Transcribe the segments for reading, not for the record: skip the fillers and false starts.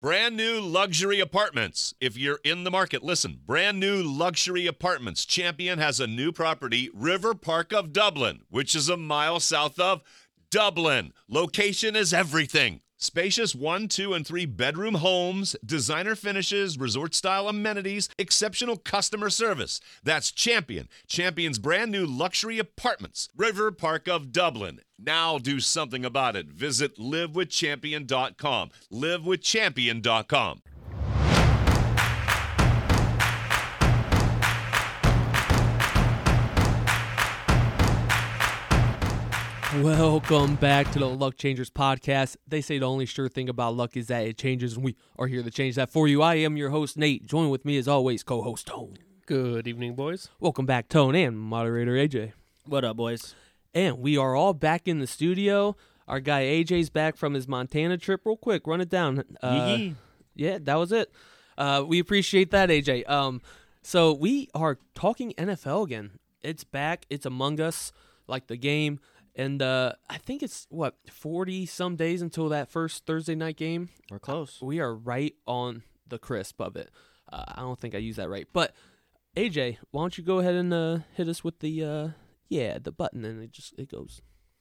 Brand new luxury apartments. If you're in the market, listen. Brand new luxury apartments. Champion has a new property, River Park of Dublin, which is a mile south of Dublin. Location is everything. Spacious 1, 2, and 3 bedroom homes, designer finishes, resort-style amenities, exceptional customer service. That's Champion. Champion's brand new luxury apartments. River Park of Dublin. Now do something about it. Visit livewithchampion.com. livewithchampion.com. Welcome back to the Luck Changers podcast. They say the only sure thing about luck is that it changes, and we are here to change that for you. I am your host, Nate. Join with me, as always, co-host Tone. Good evening, boys. Welcome back, Tone, and moderator AJ. What up, boys? And we are all back in the studio. Our guy AJ's back from his Montana trip. Real quick, run it down. Yeah, that was it. We appreciate that, AJ. So we are talking NFL again. It's back. It's among us, like the game. And I think it's, 40-some days until that first Thursday night game? We're close. We are right on the crisp of it. I don't think I used that right. But, AJ, why don't you go ahead and hit us with the button, and it goes.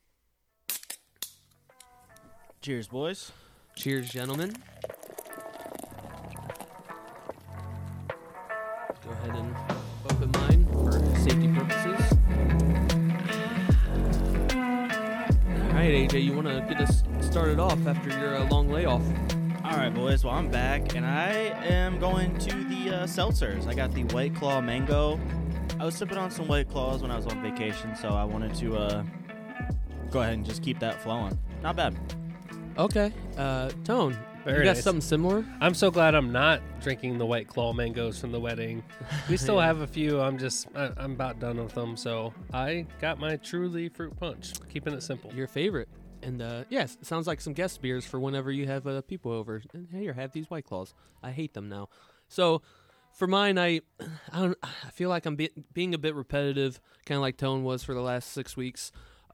Cheers, boys. Cheers, gentlemen. Go ahead and open mine for safety purposes. All right, AJ, you want to get us started off after your long layoff? All right, boys. Well, I'm back, and I am going to the seltzers. I got the White Claw Mango. I was sipping on some White Claws when I was on vacation, so I wanted to go ahead and just keep that flowing. Not bad. Okay. Tone, Very you got nice. something similar? I'm so glad I'm not drinking the White Claw mangoes from the wedding. We still have a few. I'm about done with them. So I got my Truly fruit punch, keeping it simple. Your favorite. And, yes, it sounds like some guest beers for whenever you have people over. And here, have these White Claws. I hate them now. So, for mine, I feel like I'm being a bit repetitive, kind of like Tone was for the last 6 weeks.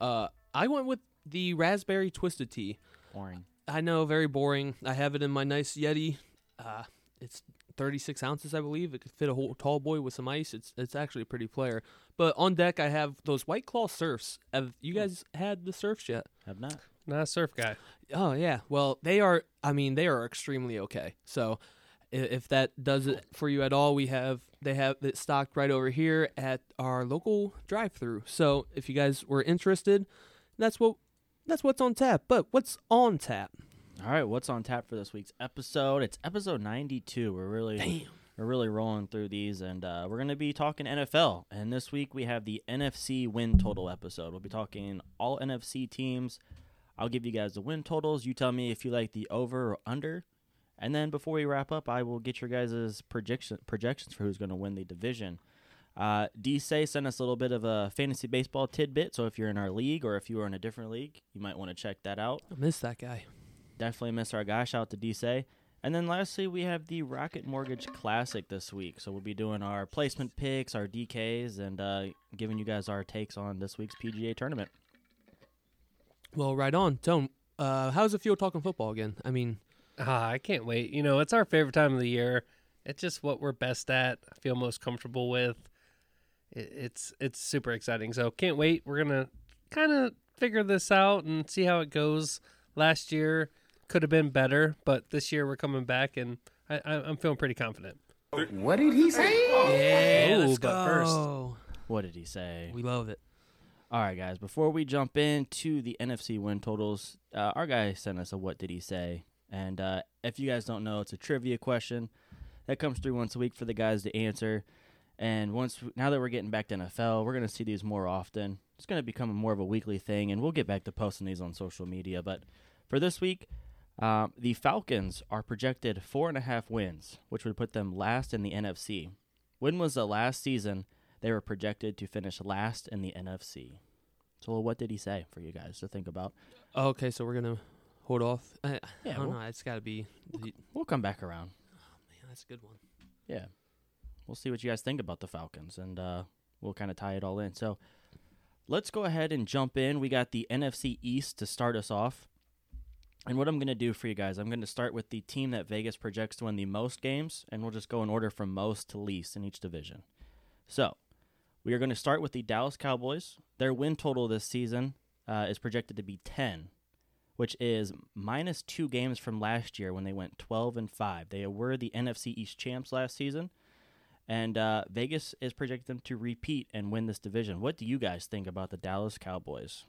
I went with the Raspberry Twisted Tea. Boring. I know, very boring. I have it in my nice Yeti. It's 36 ounces, I believe. It could fit a whole tall boy with some ice. It's actually a pretty player. But on deck, I have those White Claw Surfs. Have you guys had the Surfs yet? Have not. Not a surf guy. Oh, yeah. Well, they are extremely okay. So if that does it for you at all, they have it stocked right over here at our local drive-thru. So if you guys were interested, that's what's on tap. But what's on tap? All right, what's on tap for this week's episode? It's episode 92. We're really rolling through these, and we're going to be talking NFL. And this week we have the NFC win total episode. We'll be talking all NFC teams. I'll give you guys the win totals. You tell me if you like the over or under. And then before we wrap up, I will get your guys' projections for who's going to win the division. D-Say sent us a little bit of a fantasy baseball tidbit, so if you're in our league or if you are in a different league, you might want to check that out. I miss that guy. Definitely miss our guy. Shout out to D-Say. And then lastly, we have the Rocket Mortgage Classic this week. So we'll be doing our placement picks, our DKs, and giving you guys our takes on this week's PGA tournament. Well, right on. Tone, how does it feel talking football again? I mean, I can't wait. You know, it's our favorite time of the year. It's just what we're best at. I feel most comfortable with. It's super exciting. So can't wait. We're going to kind of figure this out and see how it goes. Last year could have been better, but this year we're coming back, and I'm feeling pretty confident. What did he say? yeah, Ooh, let's but go. first- What did he say? We love it. All right, guys. Before we jump into the NFC win totals, our guy sent us a what did he say? And if you guys don't know, it's a trivia question that comes through once a week for the guys to answer. And now that we're getting back to NFL, we're going to see these more often. It's going to become more of a weekly thing, and we'll get back to posting these on social media. But for this week, the Falcons are projected 4.5 wins, which would put them last in the NFC. When was the last season they were projected to finish last in the NFC? So what did he say for you guys to think about? Okay, so we're going to hold off. I Yeah, don't we'll- know. It's got to be. We'll come back around. Man, that's a good one. Yeah. We'll see what you guys think about the Falcons, and we'll kind of tie it all in. So let's go ahead and jump in. We got the NFC East to start us off. And what I'm going to do for you guys, I'm going to start with the team that Vegas projects to win the most games, and we'll just go in order from most to least in each division. So, we are going to start with the Dallas Cowboys. Their win total this season is projected to be 10, which is minus 2 games from last year when they went 12-5. They were the NFC East champs last season, and Vegas is projecting them to repeat and win this division. What do you guys think about the Dallas Cowboys?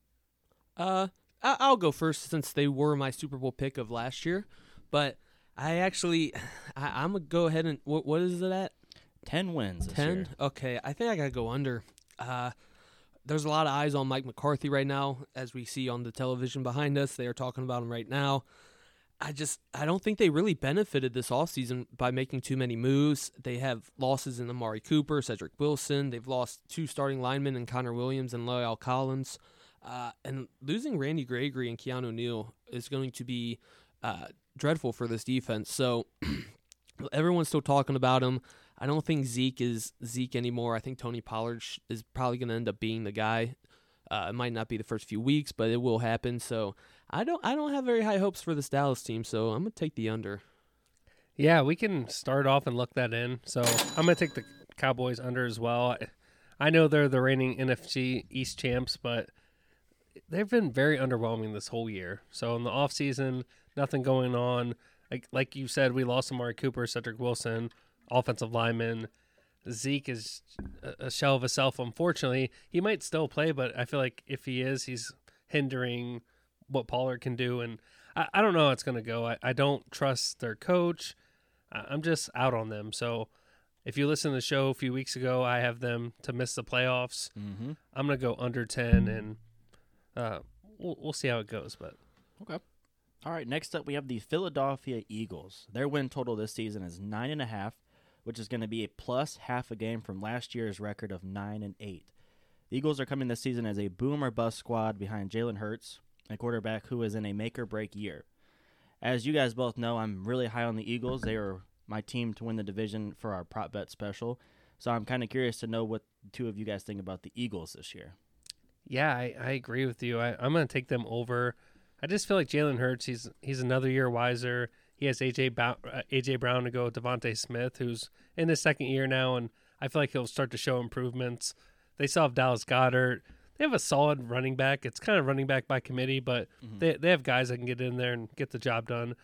I'll go first since they were my Super Bowl pick of last year, but I'm gonna go ahead and what is it at? 10 wins. 10. Okay, I think I gotta go under. There's a lot of eyes on Mike McCarthy right now, as we see on the television behind us. They are talking about him right now. I don't think they really benefited this offseason by making too many moves. They have losses in Amari Cooper, Cedric Wilson. They've lost 2 starting linemen in Connor Williams and Loyal Collins. And losing Randy Gregory and Keanu Neal is going to be dreadful for this defense. So everyone's still talking about him. I don't think Zeke is Zeke anymore. I think Tony Pollard is probably going to end up being the guy. It might not be the first few weeks, but it will happen. So I don't have very high hopes for this Dallas team. So I'm going to take the under. Yeah, we can start off and look that in. So I'm going to take the Cowboys under as well. I know they're the reigning NFC East champs, but they've been very underwhelming this whole year. So in the offseason, nothing going on. Like you said, we lost Amari Cooper, Cedric Wilson, offensive lineman. Zeke is a shell of himself, unfortunately. He might still play, but I feel like if he is, he's hindering what Pollard can do. And I don't know how it's going to go. I don't trust their coach. I'm just out on them. So if you listen to the show a few weeks ago, I have them to miss the playoffs. Mm-hmm. I'm going to go under 10, and we'll see how it goes. But Okay. All right, next up we have the Philadelphia Eagles. Their win total this season is 9.5, which is going to be a plus half a game from last year's record of 9-8. The Eagles are coming this season as a boom or bust squad behind Jalen Hurts, a quarterback who is in a make-or-break year. As you guys both know, I'm really high on the Eagles. They are my team to win the division for our prop bet special. So I'm kind of curious to know what the two of you guys think about the Eagles this year. yeah, I agree with you. I'm going to take them over. I just feel like Jalen Hurts, he's another year wiser. He has A.J. Brown to go with Devontae Smith, who's in his second year now, and I feel like he'll start to show improvements. They still have Dallas Goedert. They have a solid running back. It's kind of running back by committee, but they have guys that can get in there and get the job done.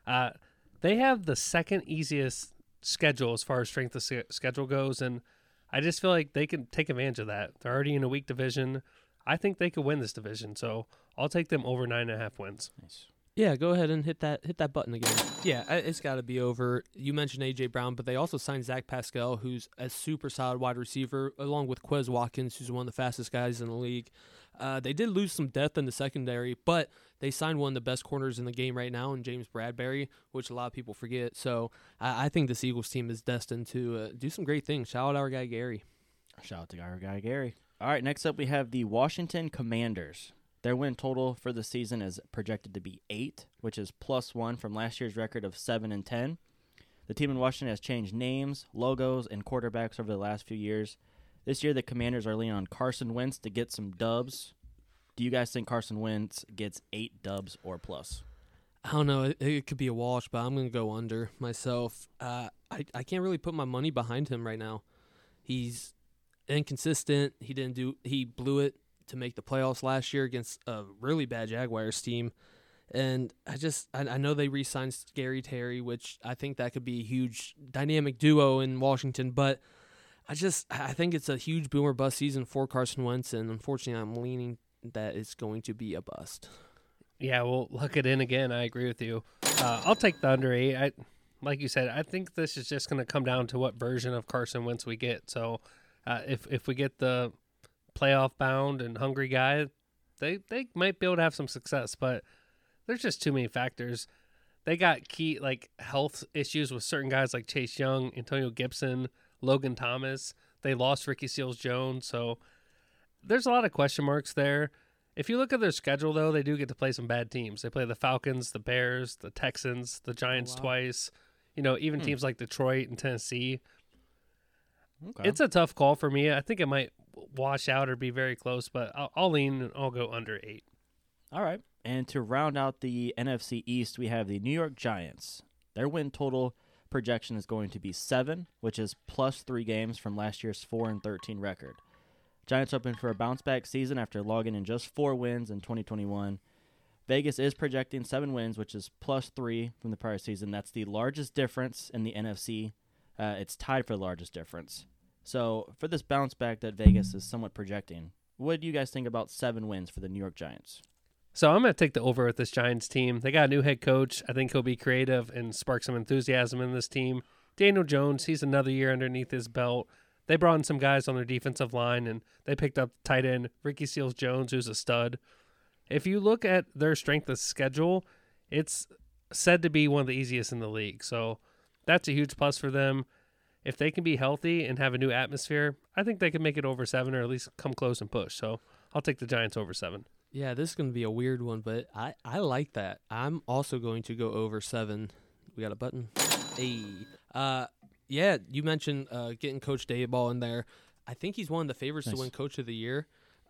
They have the second easiest schedule as far as strength of schedule goes, and I just feel like they can take advantage of that. They're already in a weak division. I think they could win this division, so I'll take them over 9.5 wins. Nice. Yeah, go ahead and hit that button again. Yeah, it's got to be over. You mentioned A.J. Brown, but they also signed Zach Pascal, who's a super solid wide receiver, along with Quez Watkins, who's one of the fastest guys in the league. They did lose some depth in the secondary, but they signed one of the best corners in the game right now in James Bradbury, which a lot of people forget. So I think this Eagles team is destined to do some great things. Shout out our guy Gary. Shout out to our guy Gary. All right, next up we have the Washington Commanders. Their win total for the season is projected to be 8, which is +1 from last year's record of 7-10. The team in Washington has changed names, logos, and quarterbacks over the last few years. This year, the Commanders are leaning on Carson Wentz to get some dubs. Do you guys think Carson Wentz gets 8 dubs or plus? I don't know. It could be a wash, but I'm going to go under myself. I can't really put my money behind him right now. He's inconsistent. He blew it to make the playoffs last year against a really bad Jaguars team. And I know they re-signed Scary Terry, which I think that could be a huge dynamic duo in Washington, but I think it's a huge boomer bust season for Carson Wentz, and unfortunately I'm leaning that it's going to be a bust. Yeah, we'll look it in again. I agree with you. I'll take the under 8. Like you said, I think this is just going to come down to what version of Carson Wentz we get. So if we get the playoff bound and hungry guy, they might be able to have some success, but there's just too many factors. They got key health issues with certain guys like Chase Young, Antonio Gibson, Logan Thomas. They lost Ricky Seals-Jones, so there's a lot of question marks there. If you look at their schedule, though, they do get to play some bad teams. They play the Falcons, the Bears, the Texans, the Giants twice. Even teams like Detroit and Tennessee. Okay. It's a tough call for me. I think it might wash out or be very close, but I'll lean and I'll go under 8. All right. And to round out the NFC East, we have the New York Giants. Their win total projection is going to be 7, which is plus 3 games from last year's 4-13 record. Giants hoping for a bounce-back season after logging in just 4 wins in 2021. Vegas is projecting 7 wins, which is plus 3 from the prior season. That's the largest difference in the NFC. It's tied for the largest difference. So for this bounce-back that Vegas is somewhat projecting, what do you guys think about 7 wins for the New York Giants? So I'm going to take the over with this Giants team. They got a new head coach. I think he'll be creative and spark some enthusiasm in this team. Daniel Jones, he's another year underneath his belt. They brought in some guys on their defensive line, and they picked up tight end Ricky Seals-Jones, who's a stud. If you look at their strength of schedule, it's said to be one of the easiest in the league. So that's a huge plus for them. If they can be healthy and have a new atmosphere, I think they can make it over 7 or at least come close and push. So I'll take the Giants over 7. Yeah, this is going to be a weird one, but I like that. I'm also going to go over 7. We got a button. Hey. Yeah, you mentioned getting Coach Daboll in there. I think he's one of the favorites to win Coach of the Year.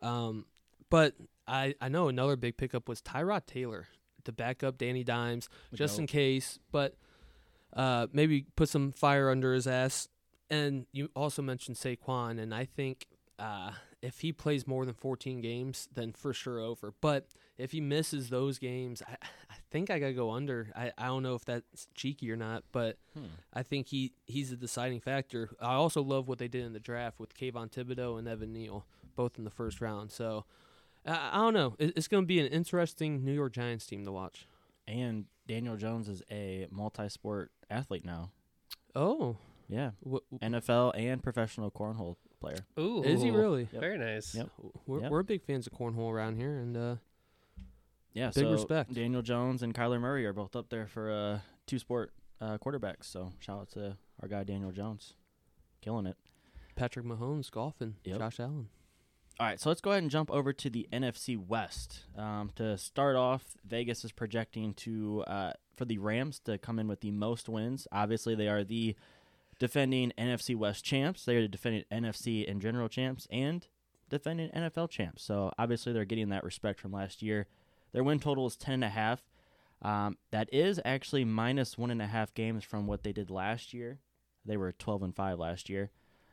But I know another big pickup was Tyrod Taylor to back up Danny Dimes just in case. But maybe put some fire under his ass. And you also mentioned Saquon, and I think if he plays more than 14 games, then for sure over. But if he misses those games, I think I got to go under. I don't know if that's cheeky or not, but I think he's a deciding factor. I also love what they did in the draft with Kayvon Thibodeau and Evan Neal, both in the first round. So I don't know. It's going to be an interesting New York Giants team to watch. And Daniel Jones is a multi-sport athlete now. Oh. Yeah. NFL and professional cornhole player. Ooh. Is he really? Yep. Very nice. Yep. We're big fans of cornhole around here, and yeah, big so respect. Daniel Jones and Kyler Murray are both up there for 2-sport quarterbacks. So shout out to our guy Daniel Jones, killing it. Patrick Mahomes golfing. Yep. Josh Allen. All right, so let's go ahead and jump over to the NFC West. To start off, Vegas is projecting for the Rams to come in with the most wins. Obviously, they are the defending NFC West champs. They are the defending NFC in general champs and defending NFL champs. So obviously, they're getting that respect from last year. Their win total is 10.5. That is actually minus 1.5 games from what they did last year. They were 12-5 last year.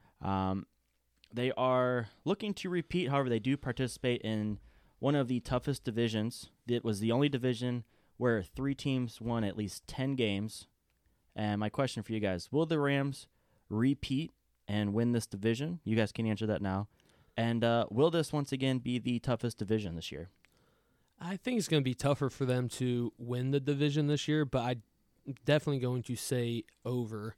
They are looking to repeat. However, they do participate in one of the toughest divisions. It was the only division where 3 teams won at least 10 games. And my question for you guys, will the Rams repeat and win this division? You guys can answer that now. And will this once again be the toughest division this year? I think it's going to be tougher for them to win the division this year, but I'm definitely going to say over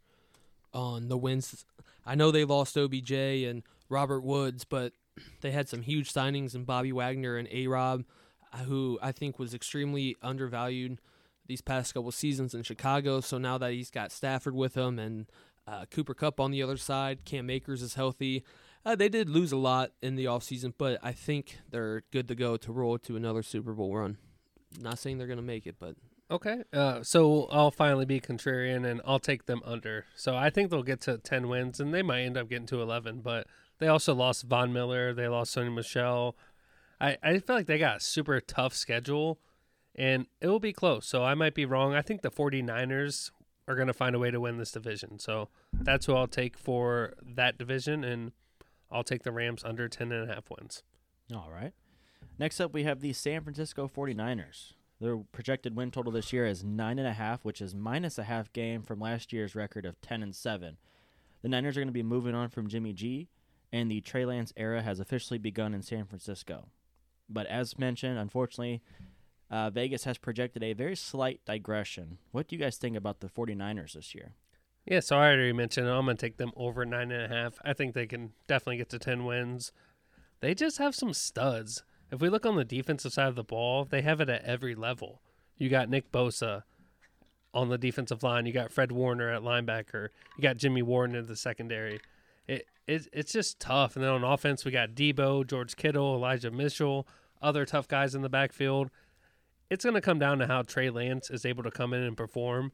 on the wins. I know they lost OBJ and Robert Woods, but they had some huge signings in Bobby Wagner and A-Rob, who I think was extremely undervalued these past couple seasons in Chicago. So now that he's got Stafford with him and Cooper Kupp on the other side, Cam Akers is healthy. They did lose a lot in the offseason, but I think they're good to go to roll to another Super Bowl run. Not saying they're going to make it, but... Okay, so I'll finally be contrarian, and I'll take them under. So I think they'll get to 10 wins, and they might end up getting to 11, but they also lost Von Miller. They lost Sonny Michel. I feel like they got a super tough schedule, and it will be close. So I might be wrong. I think the 49ers are going to find a way to win this division. So that's who I'll take for that division, and I'll take the Rams under 10.5 wins. All right. Next up, we have the San Francisco 49ers. Their projected win total this year is 9.5, which is minus a half game from last year's record of 10-7. The Niners are going to be moving on from Jimmy G, and the Trey Lance era has officially begun in San Francisco. But as mentioned, unfortunately, Vegas has projected a very slight digression. What do you guys think about the 49ers this year? Yeah, so I already mentioned I'm going to take them over 9.5. I think they can definitely get to 10 wins. They just have some studs. If we look on the defensive side of the ball, they have it at every level. You got Nick Bosa on the defensive line. You got Fred Warner at linebacker. You got Jimmy Ward in the secondary. It's just tough. And then on offense, we got Debo, George Kittle, Elijah Mitchell, other tough guys in the backfield. It's going to come down to how Trey Lance is able to come in and perform.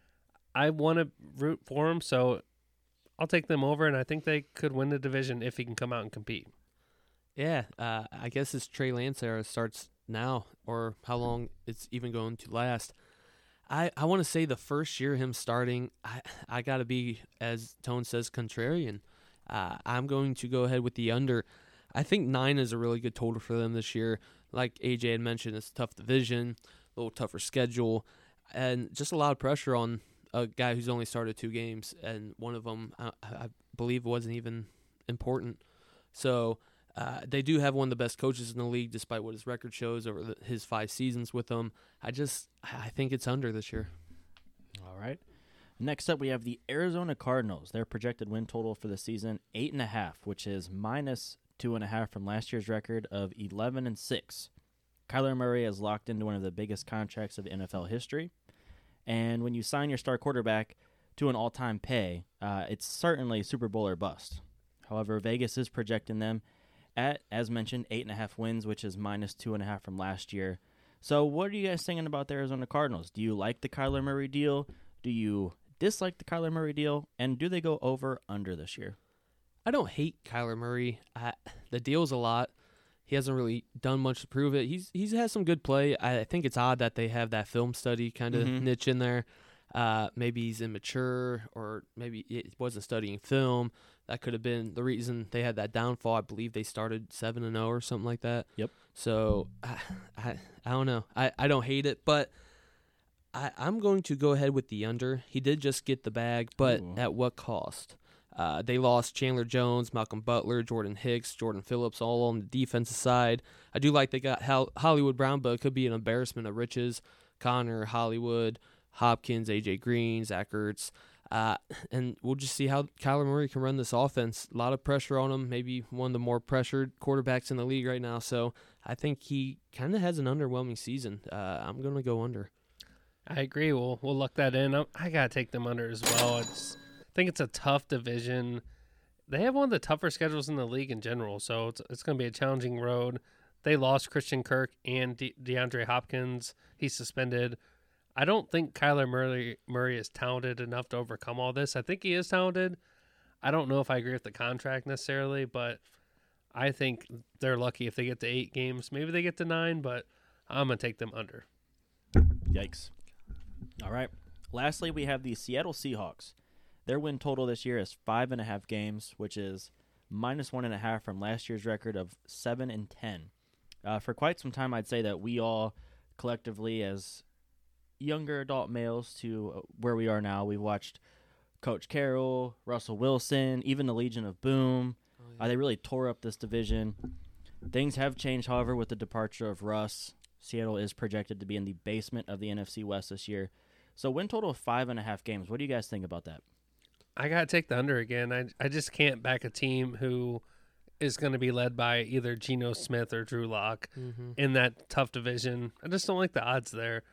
I want to root for him, so I'll take them over, and I think they could win the division if he can come out and compete. Yeah, I guess his Trey Lance era starts now or how long it's even going to last. I want to say the first year him starting, I got to be, as Tone says, contrarian. I'm going to go ahead with the under. I think 9 is a really good total for them this year. Like AJ had mentioned, it's a tough division, a little tougher schedule, and just a lot of pressure on a guy who's only started 2 games, and one of them I believe wasn't even important. So they do have one of the best coaches in the league, despite what his record shows over his 5 seasons with them. I think it's under this year. All right. Next up, we have the Arizona Cardinals. Their projected win total for the season, 8.5, which is minus 2.5 from last year's record of 11-6. Kyler Murray has locked into one of the biggest contracts of NFL history. And when you sign your star quarterback to an all-time pay, it's certainly Super Bowl or bust. However, Vegas is projecting them at, as mentioned, 8.5 wins, which is minus 2.5 from last year. So what are you guys thinking about the Arizona Cardinals? Do you like the Kyler Murray deal? Do you dislike the Kyler Murray deal? And do they go over under this year? I don't hate Kyler Murray. The deal's a lot. He hasn't really done much to prove it. He's had some good play. I think it's odd that they have that film study kind of niche in there. Maybe he's immature, or maybe he wasn't studying film. That could have been the reason they had that downfall. I believe they started 7-0 or something like that. Yep. So I don't know. I don't hate it, but I'm going to go ahead with the under. He did just get the bag, but at what cost? They lost Chandler Jones, Malcolm Butler, Jordan Hicks, Jordan Phillips, all on the defensive side. I do like they got Hollywood Brown, but it could be an embarrassment of riches. Connor, Hollywood, Hopkins, A.J. Green, Zach Ertz. And we'll just see how Kyler Murray can run this offense. A lot of pressure on him, maybe one of the more pressured quarterbacks in the league right now. So I think he kind of has an underwhelming season. I'm going to go under. I agree. We'll look that in. I got to take them under as well. I think it's a tough division. They have one of the tougher schedules in the league in general, so it's going to be a challenging road. They lost Christian Kirk and DeAndre Hopkins. He's suspended. I don't think Kyler Murray is talented enough to overcome all this. I think he is talented. I don't know if I agree with the contract necessarily, but I think they're lucky if they get to 8 games. Maybe they get to 9, but I'm going to take them under. Yikes. All right. Lastly, we have the Seattle Seahawks. Their win total this year is 5.5 games, which is minus 1.5 from last year's record of 7-10. For quite some time, I'd say that we all collectively, as younger adult males to where we are now, we've watched Coach Carroll, Russell Wilson, even the Legion of Boom. They really tore up this division. Things have changed, however, with the departure of Russ. Seattle is projected to be in the basement of the NFC West this year. So win total of 5.5 games. What do you guys think about that? I got to take the under again. I just can't back a team who is going to be led by either Geno Smith or Drew Lock in that tough division. I just don't like the odds there.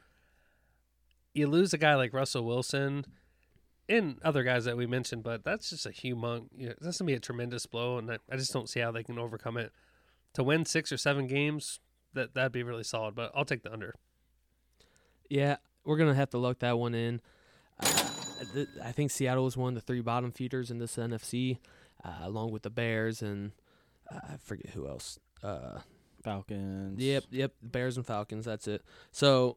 You lose a guy like Russell Wilson and other guys that we mentioned, but that's just a that's going to be a tremendous blow, and I just don't see how they can overcome it. To win 6 or 7 games, that'd be really solid, but I'll take the under. Yeah, we're going to have to look that one in. I think Seattle is one of the 3 bottom feeders in this NFC, along with the Bears and I forget who else. Falcons. Yep, Bears and Falcons, that's it. So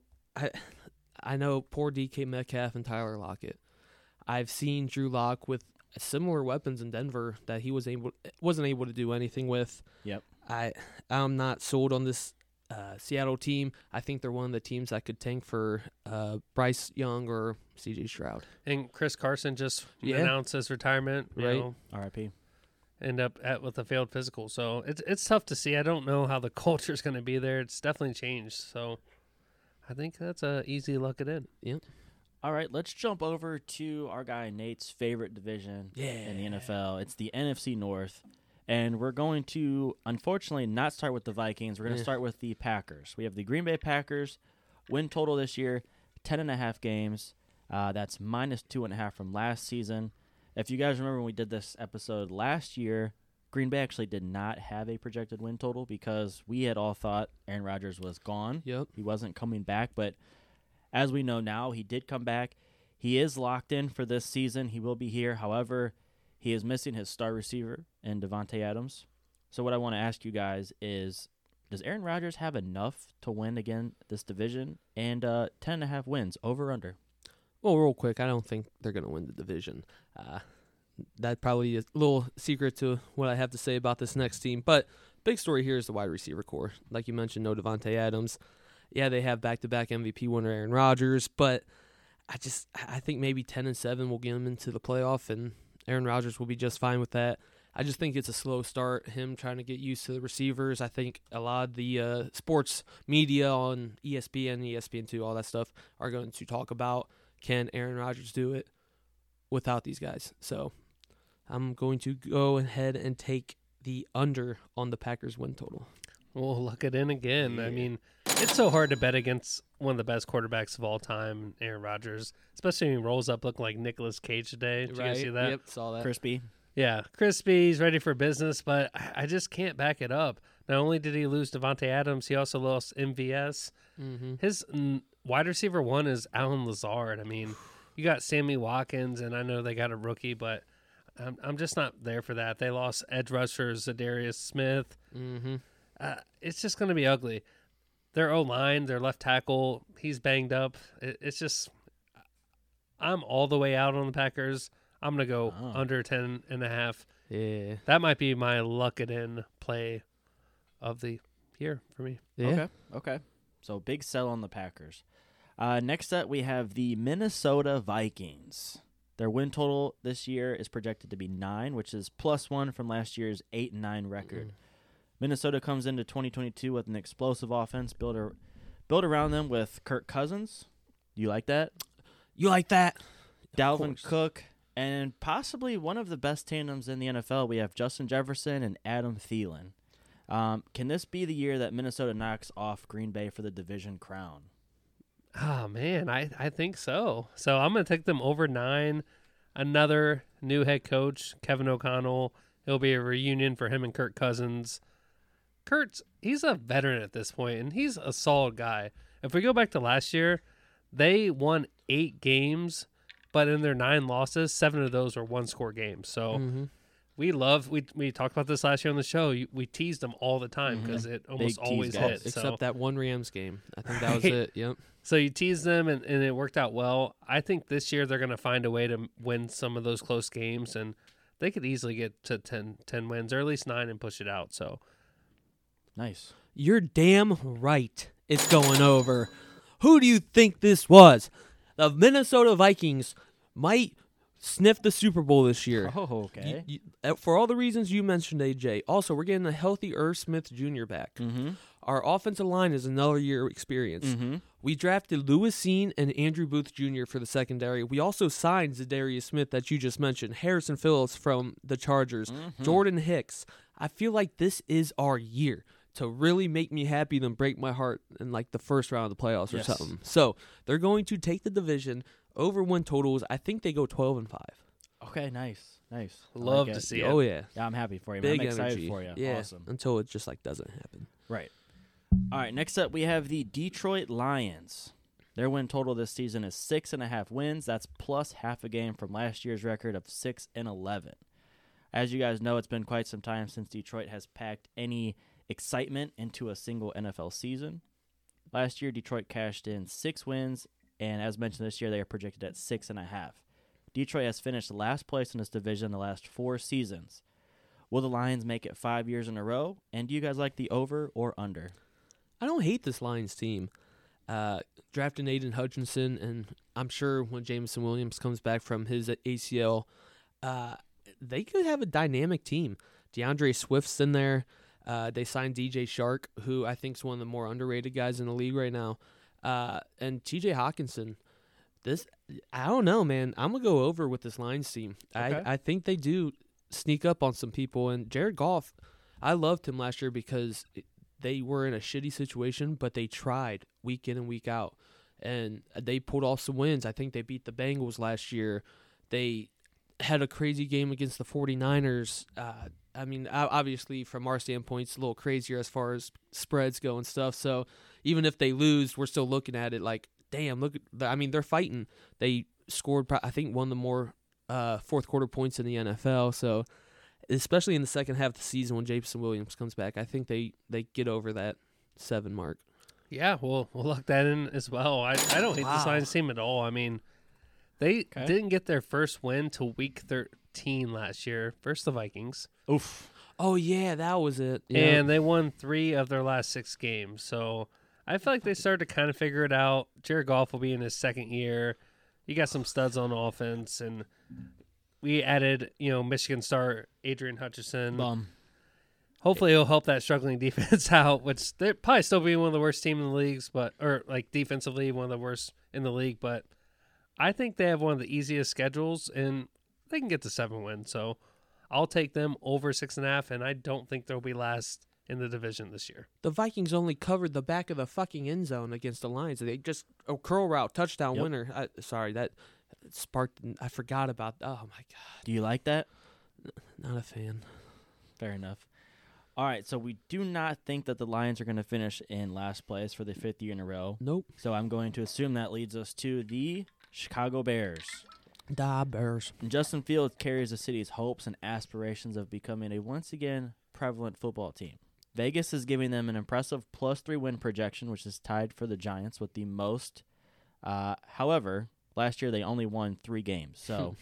I know poor DK Metcalf and Tyler Lockett. I've seen Drew Lock with similar weapons in Denver that he wasn't able to do anything with. Yep. I'm not sold on this Seattle team. I think they're one of the teams that could tank for Bryce Young or C.J. Stroud. And Chris Carson just announced his retirement. Right. R.I.P. End up with a failed physical. So it's tough to see. I don't know how the culture is going to be there. It's definitely changed. So I think that's a easy look it in. Yep. All right, let's jump over to our guy Nate's favorite division in the NFL. It's the NFC North. And we're going to, unfortunately, not start with the Vikings. We're going to start with the Packers. We have the Green Bay Packers. Win total this year, 10.5 games. That's minus 2.5 from last season. If you guys remember when we did this episode last year, Green Bay actually did not have a projected win total because we had all thought Aaron Rodgers was gone. Yep. He wasn't coming back. But as we know now, he did come back. He is locked in for this season. He will be here. However, he is missing his star receiver in Devontae Adams. So what I want to ask you guys is, does Aaron Rodgers have enough to win again this division? And 10.5 wins, over or under? Well, real quick, I don't think they're going to win the division. That probably is a little secret to what I have to say about this next team. But big story here is the wide receiver core. Like you mentioned, no Devontae Adams. Yeah, they have back-to-back MVP winner Aaron Rodgers, but I think maybe 10-7 will get them into the playoff, and Aaron Rodgers will be just fine with that. I just think it's a slow start, him trying to get used to the receivers. I think a lot of the sports media on ESPN, ESPN2, all that stuff are going to talk about, can Aaron Rodgers do it without these guys? So I'm going to go ahead and take the under on the Packers win total. We'll look it in again. Yeah. I mean, it's so hard to bet against one of the best quarterbacks of all time, Aaron Rodgers, especially when he rolls up looking like Nicolas Cage today. Did you guys see that? Yep, saw that. Crispy. Yeah, crispy. He's ready for business, but I just can't back it up. Not only did he lose Devontae Adams, he also lost MVS. Mm-hmm. His wide receiver one is Alan Lazard. I mean, you got Sammy Watkins, and I know they got a rookie, but I'm just not there for that. They lost edge rusher Zadarius Smith. Mm-hmm. It's just going to be ugly. Their O-line, their left tackle, he's banged up. It's just, I'm all the way out on the Packers. I'm going to go under 10.5. Yeah. That might be my luck it in play of the year for me. Yeah. Okay. So big sell on the Packers. Next up, we have the Minnesota Vikings. Their win total this year is projected to be 9, which is +1 from last year's 8-9 record. Minnesota comes into 2022 with an explosive offense built around them with Kirk Cousins. You like that? You like that? Dalvin Cook, and possibly one of the best tandems in the NFL. We have Justin Jefferson and Adam Thielen. Can this be the year that Minnesota knocks off Green Bay for the division crown? Oh, man, I think so. So I'm going to take them over 9. Another new head coach, Kevin O'Connell. It'll be a reunion for him and Kirk Cousins. He's a veteran at this point, and he's a solid guy. If we go back to last year, they won 8 games, but in their 9 losses, 7 of those were one-score games. So we talked about this last year on the show. We teased them all the time because it almost Big tease always guys. hit. Except So. that one Rams game. I think that was it. Yep. So you teased them, and it worked out well. I think this year they're going to find a way to win some of those close games, and they could easily get to 10 wins, or at least 9 and push it out. So Nice. You're damn right. It's going over. Who do you think this was? The Minnesota Vikings might sniff the Super Bowl this year. Oh, okay. For all the reasons you mentioned, AJ. Also, we're getting a healthy Irv Smith Jr. back. Mm-hmm. Our offensive line is another year experience. Mm-hmm. We drafted Lewis Seen and Andrew Booth Jr. for the secondary. We also signed Zadarius Smith that you just mentioned, Harrison Phillips from the Chargers, Jordan Hicks. I feel like this is our year to really make me happy than break my heart in like the first round of the playoffs or something. So they're going to take the division over win totals. I think they go 12-5. Okay, nice. I love like to it. see it. Oh yeah, Yeah, I'm happy for you, man. big I'm excited energy for you. Yeah, Awesome. until it just like doesn't happen. Right. All right, next up we have the Detroit Lions. Their win total this season is 6.5 wins. That's plus half a game from last year's record of 6-11. As you guys know, it's been quite some time since Detroit has packed any excitement into a single NFL season. Last year, Detroit cashed in 6 wins, and as mentioned this year, they are projected at 6.5. Detroit has finished last place in this division the last 4 seasons. Will the Lions make it 5 years in a row? And do you guys like the over or under? I don't hate this Lions team. Drafting Aiden Hutchinson, and I'm sure when Jameson Williams comes back from his ACL, they could have a dynamic team. DeAndre Swift's in there. They signed DJ Shark, who I think is one of the more underrated guys in the league right now. And TJ Hawkinson. I don't know, man. I'm going to go over with this Lions team. Okay. I think they do sneak up on some people. And Jared Goff, I loved him last year because they were in a shitty situation, but they tried week in and week out. And they pulled off some wins. I think they beat the Bengals last year. They had a crazy game against the 49ers. I mean, obviously, from our standpoint, it's a little crazier as far as spreads go and stuff. So even if they lose, we're still looking at it like, damn, look. I mean, they're fighting. They scored, I think, one of the more fourth quarter points in the NFL. So especially in the second half of the season when Jameson Williams comes back. I think they get over that 7 mark. Yeah, we'll look that in as well. I don't hate the Lions team at all. I mean, they didn't get their first win till week 13 last year versus the Vikings. Oof. Oh, yeah, that was it. Yeah. And they won 3 of their last 6 games. So I feel like they started to kind of figure it out. Jared Goff will be in his second year. You got some studs on offense, and we added, Michigan star Adrian Hutchinson. Bum. Hopefully it'll help that struggling defense out, which they're probably still being one of the worst teams in the leagues, or defensively one of the worst in the league. But I think they have one of the easiest schedules, and they can get to 7 wins. So I'll take them over 6.5, and I don't think they'll be last in the division this year. The Vikings only covered the back of the fucking end zone against the Lions. They just a curl route touchdown winner. That sparked. I forgot about. Oh my god. Do you like that? Not a fan. Fair enough. All right, so we do not think that the Lions are going to finish in last place for the 5th year in a row. Nope. So I'm going to assume that leads us to the Chicago Bears. Da Bears. Justin Fields carries the city's hopes and aspirations of becoming a once again prevalent football team. Vegas is giving them an impressive +3 win projection, which is tied for the Giants with the most. However, last year they only won 3 games. So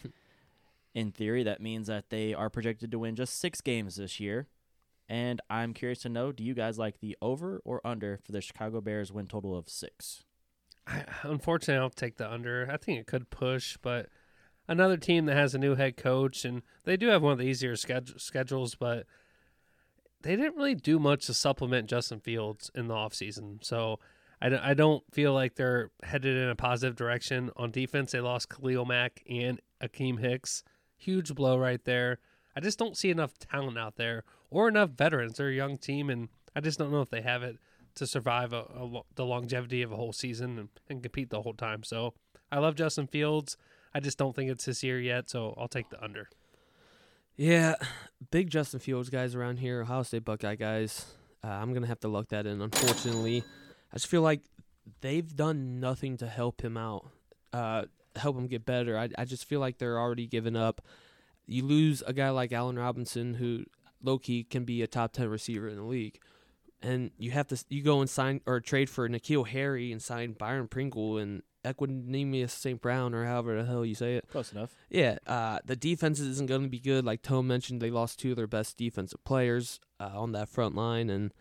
in theory, that means that they are projected to win just 6 games this year. And I'm curious to know, do you guys like the over or under for the Chicago Bears win total of 6? Unfortunately, I'll take the under. I think it could push, but another team that has a new head coach, and they do have one of the easier schedules, but they didn't really do much to supplement Justin Fields in the offseason. So I don't feel like they're headed in a positive direction. On defense, they lost Khalil Mack and Akeem Hicks. Huge blow right there. I just don't see enough talent out there or enough veterans. They're a young team, and I just don't know if they have it to survive the longevity of a whole season and compete the whole time. So I love Justin Fields. I just don't think it's his year yet, so I'll take the under. Yeah, big Justin Fields guys around here, Ohio State Buckeye guys. I'm going to have to look that in, unfortunately. I just feel like they've done nothing to help him out, help him get better. I just feel like they're already giving up. You lose a guy like Allen Robinson, who low-key can be a top 10 receiver in the league, and you go and sign or trade for N'Keal Harry and sign Byron Pringle and Equanimeous St. Brown, or however the hell you say it. Close enough. Yeah, the defense isn't going to be good. Like Tone mentioned, they lost 2 of their best defensive players on that front line, and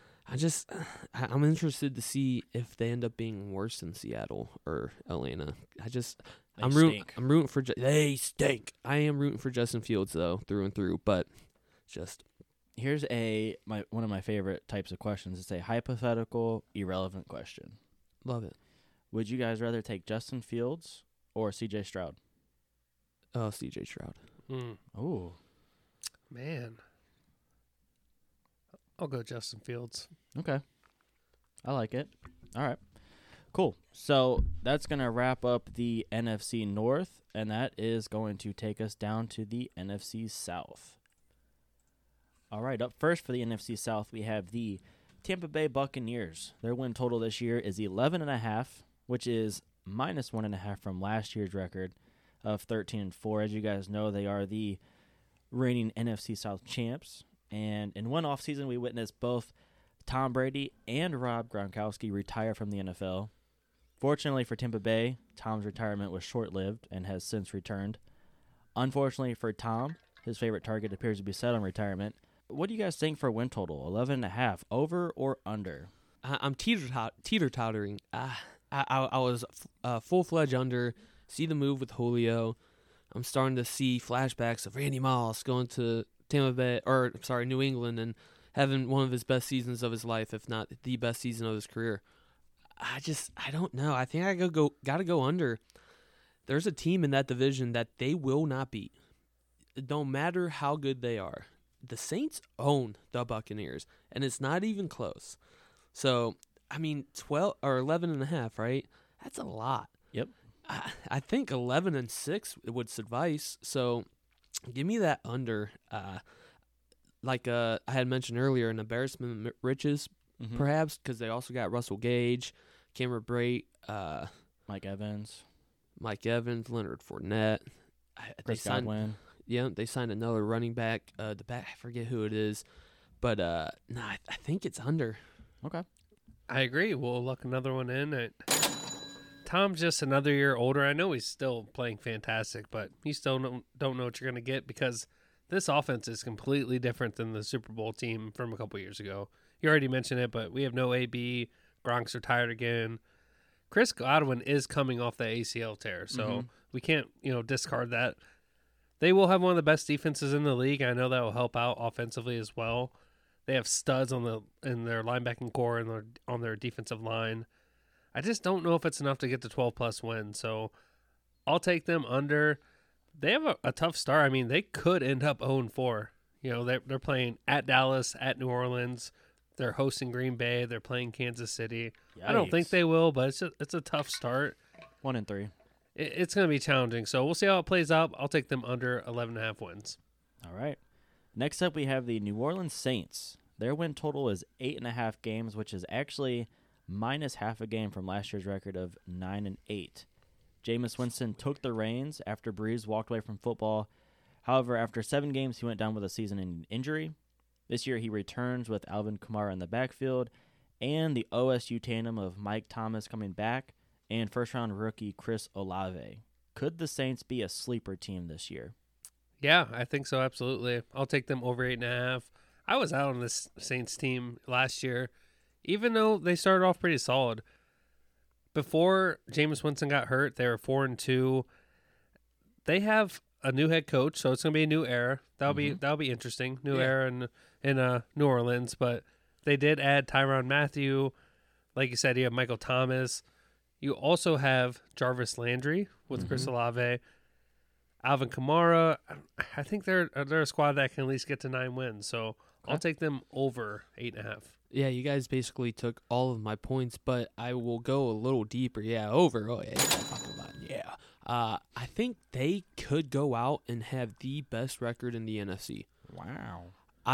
I'm interested to see if they end up being worse than Seattle or Atlanta. I'm rooting for. They stink. I am rooting for Justin Fields though, through and through. But here's one of my favorite types of questions. It's a hypothetical, irrelevant question. Love it. Would you guys rather take Justin Fields or C.J. Stroud? Oh, C.J. Stroud. Oh, man, I'll go Justin Fields. Okay, I like it. All right. Cool. So that's going to wrap up the NFC North, and that is going to take us down to the NFC South. All right, up first for the NFC South, we have the Tampa Bay Buccaneers. Their win total this year is 11.5, which is -1.5 from last year's record of 13-4. As you guys know, they are the reigning NFC South champs. And in one offseason, we witnessed both Tom Brady and Rob Gronkowski retire from the NFL. Fortunately for Tampa Bay, Tom's retirement was short-lived and has since returned. Unfortunately for Tom, his favorite target appears to be set on retirement. What do you guys think for win total? 11.5, over or under? I'm teeter-tottering. I was full-fledged under. See the move with Julio. I'm starting to see flashbacks of Randy Moss going to New England and having one of his best seasons of his life, if not the best season of his career. I don't know. I think I gotta go under. There's a team in that division that they will not beat. It don't matter how good they are. The Saints own the Buccaneers, and it's not even close. So, 12 or 11.5, right? That's a lot. Yep. I think 11-6 would suffice. So, give me that under. Like I had mentioned earlier, an embarrassment riches. Perhaps, because they also got Russell Gage, Cameron Brate, Mike Evans, Leonard Fournette. Chris Godwin. Yeah, they signed another running back. The back, I forget who it is, but I think it's under. Okay. I agree. We'll look another one in. Tom's just another year older. I know he's still playing fantastic, but you still don't know what you're going to get because this offense is completely different than the Super Bowl team from a couple years ago. You already mentioned it, but we have no AB. Gronk's retired again. Chris Godwin is coming off the ACL tear, so we can't, discard that. They will have one of the best defenses in the league. I know that will help out offensively as well. They have studs in their linebacking core and on their defensive line. I just don't know if it's enough to get to 12-plus wins, so I'll take them under. They have a tough start. I mean, they could end up 0-4. They're playing at Dallas, at New Orleans. They're hosting Green Bay. They're playing Kansas City. Yikes. I don't think they will, but it's a tough start. 1-3. It's going to be challenging, so we'll see how it plays out. I'll take them under 11.5 wins. All right. Next up, we have the New Orleans Saints. Their win total is 8.5 games, which is actually minus half a game from last year's record of 9-8. Jameis Winston took the reins after Breeze walked away from football. However, after 7 games, he went down with a season-ending injury. This year, he returns with Alvin Kamara in the backfield and the OSU tandem of Mike Thomas coming back and first-round rookie Chris Olave. Could the Saints be a sleeper team this year? Yeah, I think so, absolutely. I'll take them over 8.5. I was out on this Saints team last year, even though they started off pretty solid. Before Jameis Winston got hurt, they were 4-2. They have a new head coach, so it's going to be a new era. That'll be interesting. New era in New Orleans, but they did add Tyrann Mathieu. Like you said, you have Michael Thomas. You also have Jarvis Landry with Chris Olave. Alvin Kamara. I think they're a squad that can at least get to 9 wins, so I'll take them over 8.5. Yeah, you guys basically took all of my points, but I will go a little deeper. Yeah, over. Oh, yeah. Yeah. I think they could go out and have the best record in the NFC. Wow.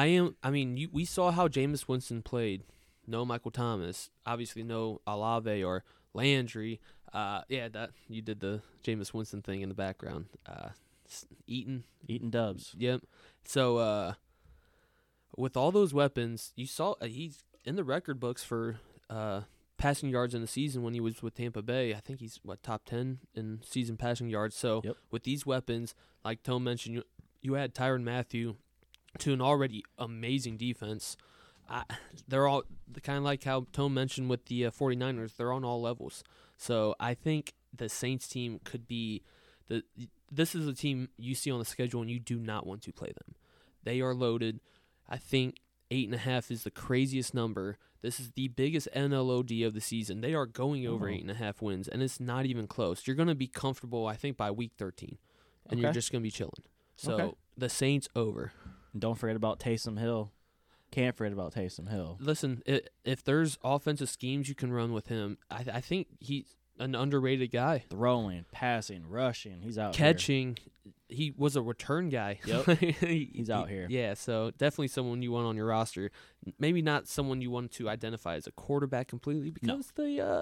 We saw how Jameis Winston played. No Michael Thomas. Obviously, no Olave or Landry. That you did the Jameis Winston thing in the background. Eaton dubs. Yep. So, with all those weapons, you saw he's in the record books for passing yards in the season when he was with Tampa Bay. I think he's, top 10 in season passing yards. So, with these weapons, like Tone mentioned, you add Tyrann Mathieu to an already amazing defense. They're all kind of like how Tone mentioned with the 49ers. They're on all levels. So, I think the Saints team could be this is a team you see on the schedule and you do not want to play them. They are loaded. I think 8.5 is the craziest number. This is the biggest NLOD of the season. They are going over 8.5 wins, and it's not even close. You're going to be comfortable, I think, by week 13, and you're just going to be chilling. So the Saints over. And don't forget about Taysom Hill. Can't forget about Taysom Hill. Listen, if there's offensive schemes you can run with him, I think he's an underrated guy. Throwing, passing, rushing. He's out Catching. He was a return guy. Yep. He's out here. Yeah, so definitely someone you want on your roster. Maybe not someone you want to identify as a quarterback completely because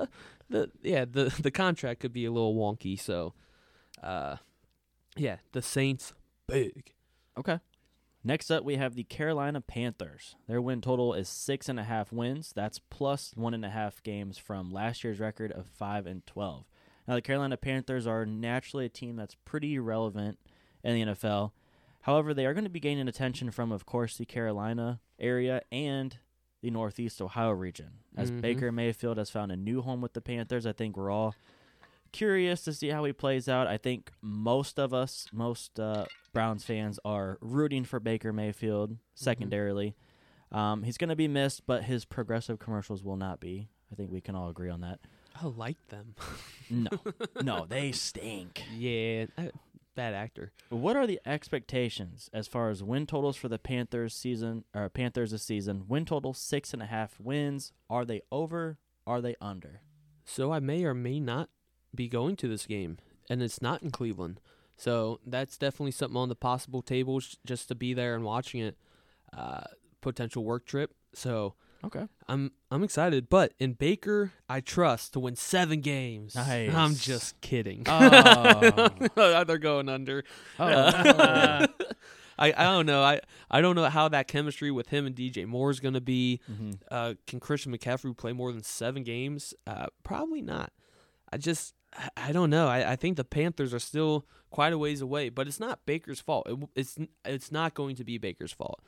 the contract could be a little wonky. So, the Saints big. Okay. Next up, we have the Carolina Panthers. Their win total is 6.5 wins. That's plus 1.5 games from last year's record of 5-12. Now, the Carolina Panthers are naturally a team that's pretty relevant in the NFL. However, they are going to be gaining attention from, of course, the Carolina area and the Northeast Ohio region. As Baker Mayfield has found a new home with the Panthers, I think we're all curious to see how he plays out. I think most Browns fans are rooting for Baker Mayfield secondarily. He's going to be missed, but his progressive commercials will not be. I think we can all agree on that. I like them. No, they stink. Yeah, bad actor. What are the expectations as far as win totals for the Panthers this season? Win total 6.5 wins. Are they over? Are they under? So I may or may not be going to this game, and it's not in Cleveland. So that's definitely something on the possible tables just to be there and watching it. Potential work trip. So Okay. I'm excited, but in Baker, I trust to win 7 games. Nice. I'm just kidding. Oh. They're going under. Oh. I don't know. I don't know how that chemistry with him and DJ Moore is going to be. Mhm. Can Christian McCaffrey play more than 7 games? Probably not. I don't know. I think the Panthers are still quite a ways away, but it's not Baker's fault. It's not going to be Baker's fault.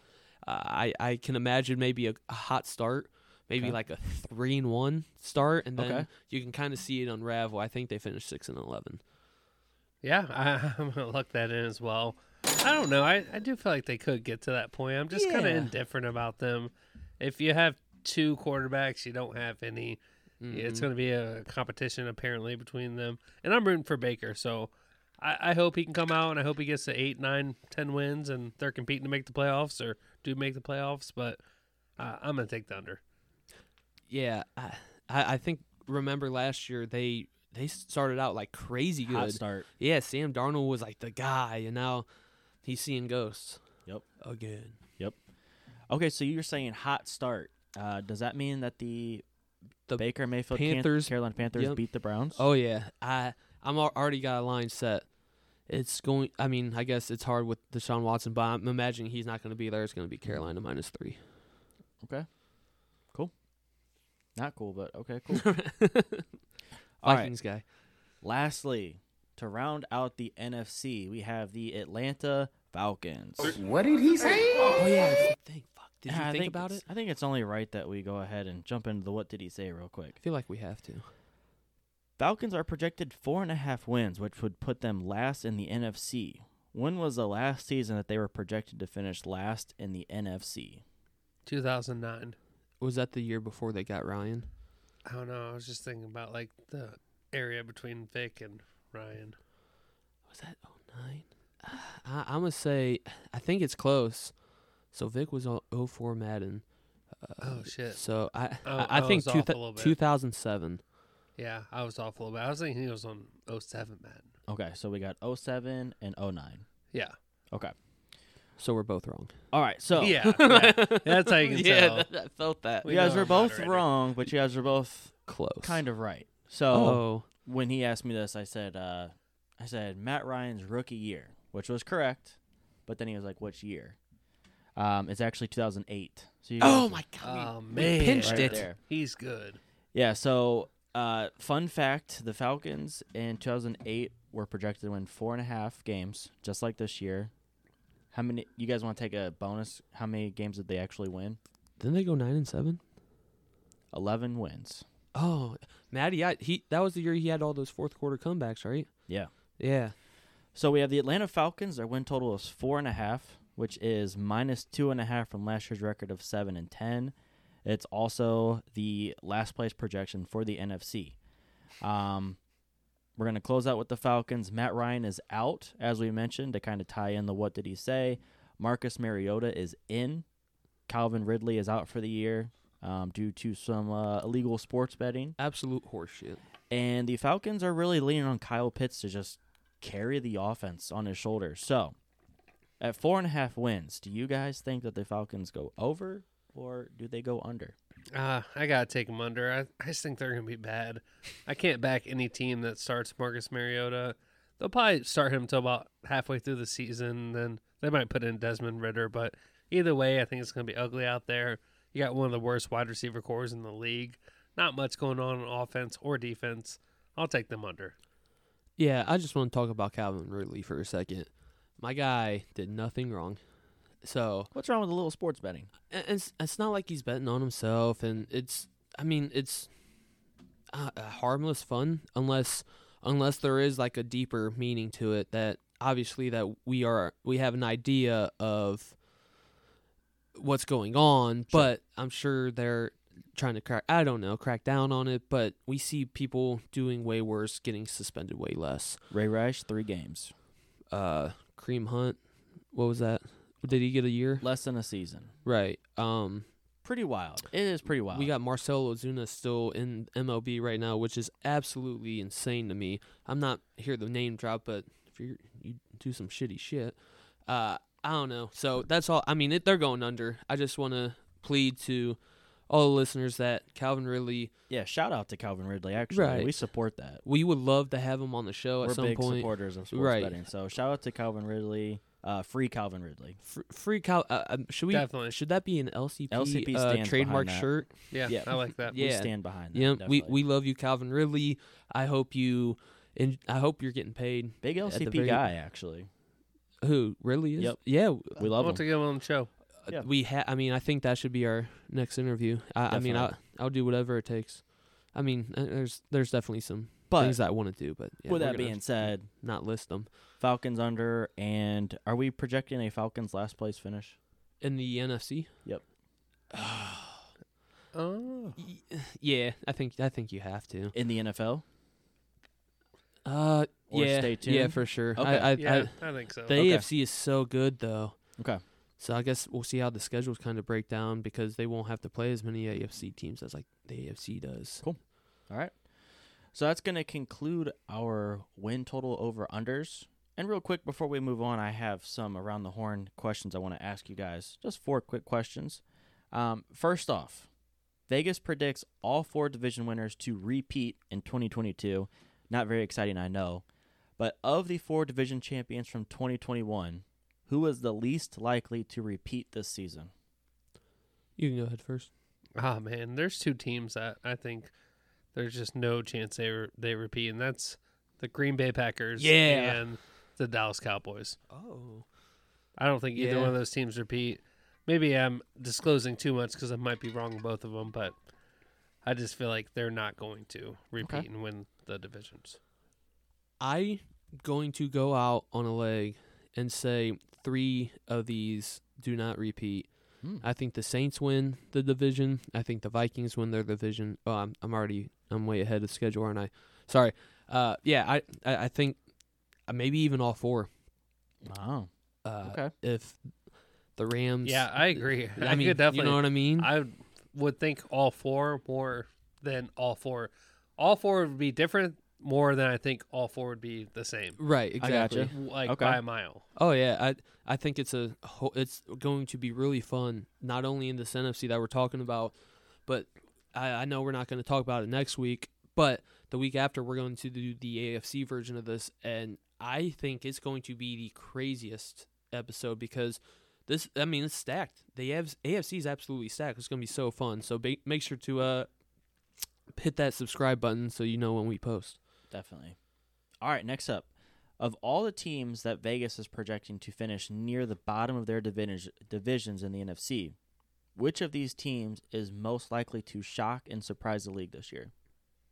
I can imagine maybe a hot start, maybe Okay. like a 3-1 start, and then Okay. you can kind of see it unravel. I think they finished 6-11. Yeah, I'm going to look that in as well. I don't know. I do feel like they could get to that point. I'm just kind of Yeah. indifferent about them. If you have 2 quarterbacks, you don't have any. It's going to be a competition apparently between them. And I'm rooting for Baker, so I hope he can come out, and I hope he gets to 8, 9, 10 wins, and they're competing to make the playoffs or do make the playoffs. But I'm going to take the under. Yeah, I think remember last year they started out like crazy good. Hot start. Yeah, Sam Darnold was like the guy, and now he's seeing ghosts. Yep. Again. Okay, so you're saying hot start. Does that mean that the Baker Mayfield Panthers- Carolina Panthers yep. beat the Browns? Oh yeah, I'm already got a line set. It's going. I mean, I guess it's hard with Deshaun Watson, but I'm imagining he's not going to be there. It's going to be Carolina -3. Okay. Cool. Not cool, but okay, cool. All right. Vikings guy. Lastly, to round out the NFC, we have the Atlanta Falcons. What did he say? Oh yeah, that's the thing. Fuck. Did you I think about it's- it? I think it's only right that we go ahead and jump into the what did he say real quick. I feel like we have to. Falcons are projected 4.5 wins, which would put them last in the NFC. When was the last season that they were projected to finish last in the NFC? 2009. Was that the year before they got Ryan? I don't know. I was just thinking about like the area between Vic and Ryan. Was that 09? I'm gonna say I think it's close. So Vic was 04 Madden. Oh shit. So I I think was off a little bit. 2007. Yeah, I was off a little bit. I was thinking he was on 07, man. Okay, so we got 07 and 09. Yeah. Okay. So we're both wrong. All right, so Yeah. That's how you can tell. I felt that. We you guys know were I'm both moderator. wrong, but you guys were both Close. kind of right. So Oh, when he asked me this, I said Matt Ryan's rookie year, which was correct, but then he was like, "Which year?" It's actually 2008. So you guys oh were- my God! Oh, we man. pinched right it. there. He's good. Yeah. So fun fact: the Falcons in 2008 were projected to win 4.5 games, just like this year. How many? You guys want to take a bonus? How many games did they actually win? Didn't they go 9-7? 11 wins. Oh, Matty, that was the year he had all those fourth quarter comebacks, right? Yeah. Yeah. So we have the Atlanta Falcons. Their win total is 4.5, which is minus 2.5 from last year's record of 7-10. It's also the last place projection for the NFC. We're going to close out with the Falcons. Matt Ryan is out, as we mentioned, to kind of tie in the what did he say. Marcus Mariota is in. Calvin Ridley is out for the year due to some illegal sports betting. Absolute horseshit. And the Falcons are really leaning on Kyle Pitts to just carry the offense on his shoulders. So, at 4.5 wins, do you guys think that the Falcons go over or do they go under? I got to take him under. I just think they're going to be bad. I can't back any team that starts Marcus Mariota. They'll probably start him until about halfway through the season. Then they might put in Desmond Ridder. But either way, I think it's going to be ugly out there. You got one of the worst wide receiver cores in the league. Not much going on offense or defense. I'll take them under. Yeah, I just want to talk about Calvin Ridley for a second. My guy did nothing wrong. So What's wrong with a little sports betting? it's not like he's betting on himself, and it's harmless fun unless there is like a deeper meaning to it that obviously that we have an idea of what's going on, Sure. but I'm sure they're trying to crack down on it, but we see people doing way worse, getting suspended way less. Ray Rice, 3 games. Kareem Hunt, what was that? Did he get a year? Less than a season. Right. Pretty wild. It is pretty wild. We got Marcelo Ozuna still in MLB right now, which is absolutely insane to me. I'm not here to name drop, but if you do some shitty shit, I don't know. So that's all. I mean, they're going under. I just want to plead to all the listeners that Calvin Ridley. Yeah, shout out to Calvin Ridley. Actually, Right. we support that. We would love to have him on the show We're at some big point. supporters of sports Right. betting. So shout out to Calvin Ridley. Free Calvin Ridley. Free Cal. Should we? Definitely. Should that be an LCP, LCP stands trademark behind that. shirt? Yeah, Yeah. I like that. Yeah. We stand behind that. Yeah, definitely. we love you, Calvin Ridley. I hope you. And I hope you're getting paid. Big at the LCP very- guy, actually. Who Ridley is? Yep. Yeah, We I love want to him. get him on the show. Yeah. I mean, I think that should be our next interview. I mean, Definitely. I'll do whatever it takes. I mean, there's definitely some But things that I want to do, but yeah, with we're that gonna being said, not list them Falcons under, and are we projecting a Falcons last place finish? in the NFC. Oh, Yeah, I think you have to. In the NFL? Yeah, stay yeah, tuned? for sure. Okay. yeah, I think so. The Okay. AFC is so good though. Okay. So I guess we'll see how the schedules kind of break down because they won't have to play as many AFC teams as like the AFC does. All right. So that's going to conclude our win total over unders. And real quick, before we move on, I have some around the horn questions I want to ask you guys. Just 4 quick questions. First off, Vegas predicts all 4 division winners to repeat in 2022. Not very exciting, I know. But of the 4 division champions from 2021, who is the least likely to repeat this season? You can go ahead first. Ah, man, there's 2 teams that I think there's just no chance they repeat, and that's the Green Bay Packers Yeah. and the Dallas Cowboys. Oh. I don't think either Yeah. one of those teams repeat. Maybe I'm disclosing too much because I might be wrong in both of them, but I just feel like they're not going to repeat Okay. and win the divisions. I'm going to go out on a leg and say 3 of these do not repeat. I think the Saints win the division. I think the Vikings win their division. Oh, I'm way ahead of schedule, aren't I? Sorry. Yeah, I think maybe even all 4. Wow. Okay. If the Rams. Yeah, I agree. I mean, could definitely. you know what I mean? I would think all 4 more than all 4. All 4 would be different more than I think all 4 would be the same. Right. Exactly. gotcha. Like Okay. by a mile. Oh yeah, I think it's going to be really fun. Not only in this NFC that we're talking about, but I know we're not going to talk about it next week. But the week after, we're going to do the AFC version of this, and I think it's going to be the craziest episode because it's stacked. The AFC is absolutely stacked. It's going to be so fun. So make sure to hit that subscribe button so you know when we post. Definitely. All right, next up. Of all the teams that Vegas is projecting to finish near the bottom of their divisions in the NFC, which of these teams is most likely to shock and surprise the league this year?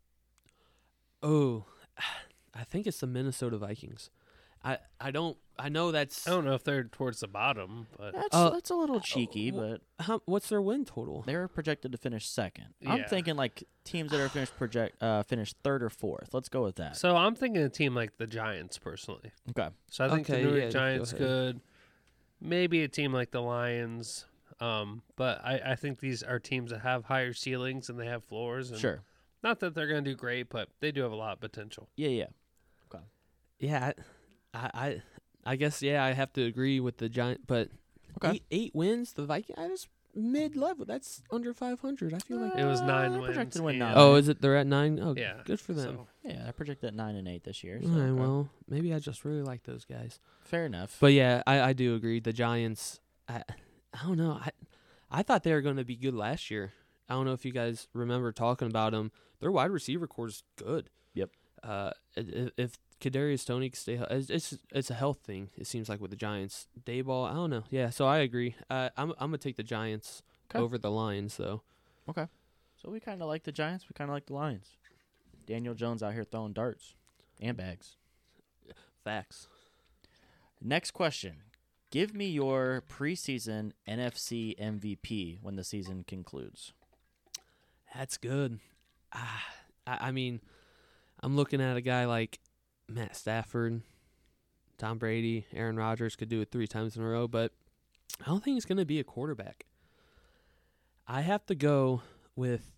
Oh, I think it's the Minnesota Vikings. I know that's I don't know if they're towards the bottom, but That's a little cheeky, but what's their win total? they're projected to finish second. I'm Yeah. thinking like teams that are finish third or fourth. Let's go with that. so I'm thinking a team like the Giants personally. Okay. So I think the Okay, New yeah, York Giants go ahead. good. Maybe a team like the Lions. But I think these are teams that have higher ceilings and they have floors. And Sure. Not that they're going to do great, but they do have a lot of potential. Yeah. Yeah, I guess I have to agree with the Giant, but Okay. eight wins. The Vikings, that's mid-level. That's under 500. I feel like. It was 9 they're wins. projected to win and- 9. Oh, is it? They're at 9. Oh, Yeah. good for them. So, Yeah, I projected at 9 and 8 this year. So, All right, okay. well, maybe I just really like those guys. Fair enough. But yeah, I do agree. The Giants, I don't know. I thought they were going to be good last year. I don't know if you guys remember talking about them. Their wide receiver core is good. Yep. If Kadarius Toney can stay, it's a health thing. It seems like with the Giants, Dayball. I don't know. Yeah, so I agree. I'm gonna take the Giants Okay. over the Lions though. So we kind of like the Giants. We kind of like the Lions. Daniel Jones out here throwing darts and bags. Facts. Next question. Give me your preseason NFC MVP when the season concludes. That's good. I mean, I'm looking at a guy like Matt Stafford, Tom Brady, Aaron Rodgers could do it 3 times in a row, but I don't think it's going to be a quarterback. I have to go with,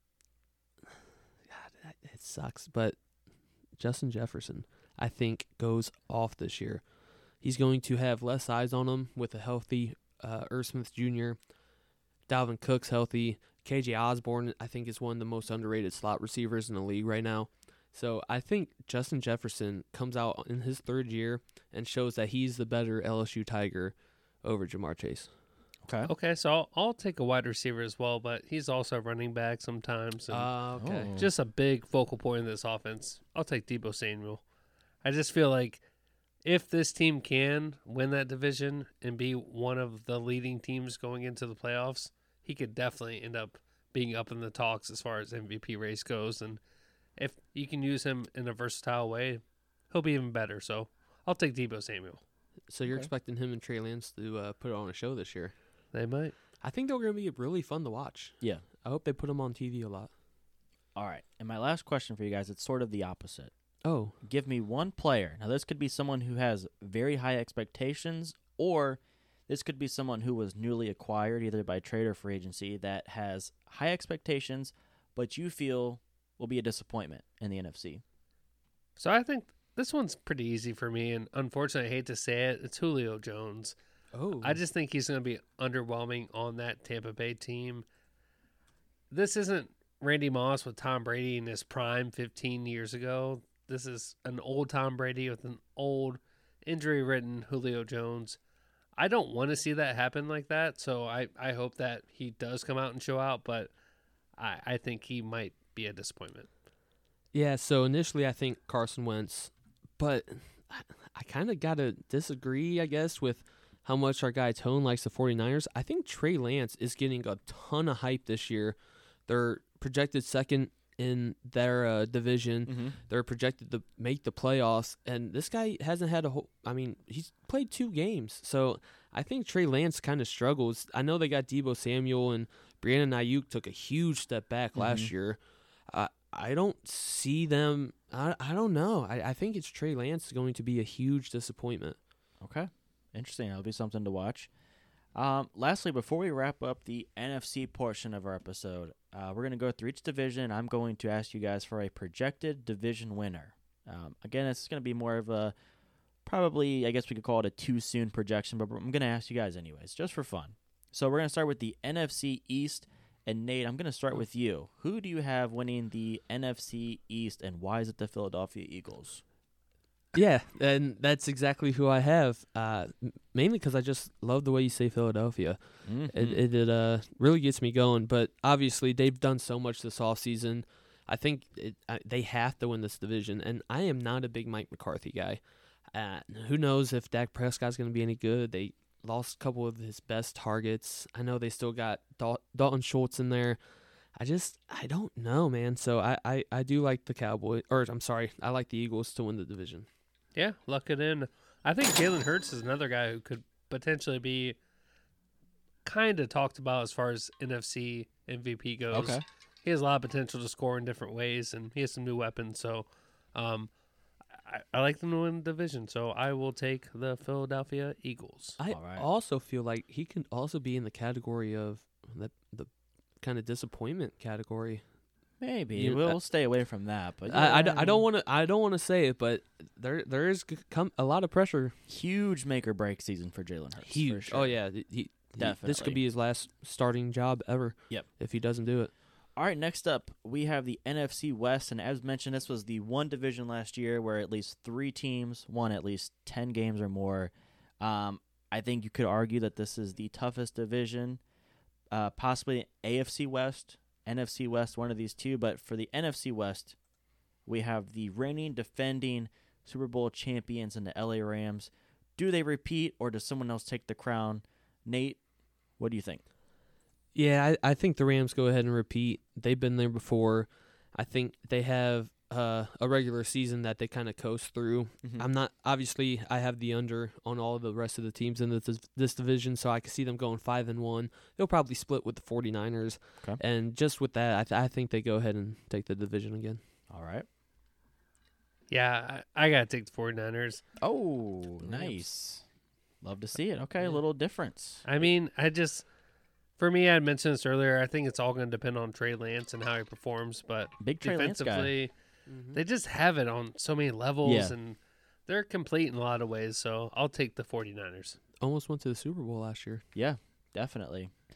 God, it sucks, but Justin Jefferson, I think, goes off this year. He's going to have less eyes on him with a healthy Irv Smith Jr. Dalvin Cook's healthy. KJ Osborne, I think, is one of the most underrated slot receivers in the league right now. So I think Justin Jefferson comes out in his third year and shows that he's the better LSU Tiger over Jamar Chase. Okay. Okay, so I'll take a wide receiver as well, but he's also a running back sometimes. And Okay. Oh. just a big focal point in this offense. I'll take Deebo Samuel. I just feel like if this team can win that division and be one of the leading teams going into the playoffs, he could definitely end up being up in the talks as far as MVP race goes. And if you can use him in a versatile way, he'll be even better. So I'll take Deebo Samuel. So you're Okay. expecting him and Trey Lance to put on a show this year. They might. I think they're going to be really fun to watch. Yeah. I hope they put them on TV a lot. All right. And my last question for you guys, it's sort of the opposite. Oh, Give me one player. Now, this could be someone who has very high expectations, or this could be someone who was newly acquired, either by trade or free agency, that has high expectations, but you feel will be a disappointment in the NFC. So I think this one's pretty easy for me. And unfortunately, I hate to say it, it's Julio Jones. I just think he's going to be underwhelming on that Tampa Bay team. This isn't Randy Moss with Tom Brady in his prime 15 years ago. This is an old Tom Brady with an old injury-ridden Julio Jones. I don't want to see that happen like that, so I hope that he does come out and show out, but I think he might be a disappointment. Yeah, so initially I think Carson Wentz, but I kind of got to disagree, I guess, with how much our guy Tone likes the 49ers. I think Trey Lance is getting a ton of hype this year. They're projected second in their division. They're projected to make the playoffs, and this guy hasn't had he's played 2 games. So I think Trey Lance kind of struggles. I know they got Deebo Samuel, and Brandon Ayuk took a huge step back last year. I don't see them. I don't know. I think it's Trey Lance is going to be a huge disappointment. Okay. Interesting. That'll be something to watch. Lastly, before we wrap up the NFC portion of our episode, we're going to go through each division. I'm going to ask you guys for a projected division winner. Again, it's going to be more of a, probably, I guess we could call it a too soon projection, but I'm going to ask you guys anyways, just for fun. So we're going to start with the NFC East. And Nate, I'm going to start with you. Who do you have winning the NFC East, and why is it the Philadelphia Eagles? Yeah, and that's exactly who I have. Mainly because I just love the way you say Philadelphia. It really gets me going. But obviously, they've done so much this offseason. I think they have to win this division. And I am not a big Mike McCarthy guy. Who knows if Dak Prescott's going to be any good? They lost a couple of his best targets. I know they still got Dalton Schultz in there. I don't know, man. So I do like the Cowboys, or I'm sorry, I like the Eagles to win the division. Yeah, luck it in. I think Jalen Hurts is another guy who could potentially be kind of talked about as far as NFC MVP goes. Okay. He has a lot of potential to score in different ways, and he has some new weapons. So I like them to win the division, so I will take the Philadelphia Eagles. I All right. also feel like he can also be in the category of the kind of disappointment category. Maybe we'll stay away from that, but I don't want to say it, but there is a lot of pressure. huge make or break season for Jalen Hurts. For Huge. sure. Oh yeah, this Definitely. could be his last starting job ever. Yep. If he doesn't do it. All right, next up we have the NFC West, and as mentioned, this was the one division last year where at least 3 teams won at least 10 games or more. I think you could argue that this is the toughest division, possibly AFC West, NFC West, one of these two. But for the NFC West, we have the reigning, defending Super Bowl champions in the LA Rams. Do they repeat, or does someone else take the crown? Nate, what do you think? Yeah, I think the Rams go ahead and repeat. They've been there before. I think they have a regular season that they kind of coast through. I'm not, obviously, I have the under on all of the rest of the teams in this division, so I can see them going 5-1. They'll probably split with the 49ers. Okay. And just with that, I think they go ahead and take the division again. All right. Yeah, I got to take the 49ers. Oh, nice. Love to see it. Okay, a little difference. I mean, for me, I had mentioned this earlier, I think it's all going to depend on Trey Lance and how he performs, but Big Trey Lance guy. defensively, they just have it on so many levels, Yeah. and they're complete in a lot of ways, so I'll take the 49ers. Almost went to the Super Bowl last year. Yeah, definitely.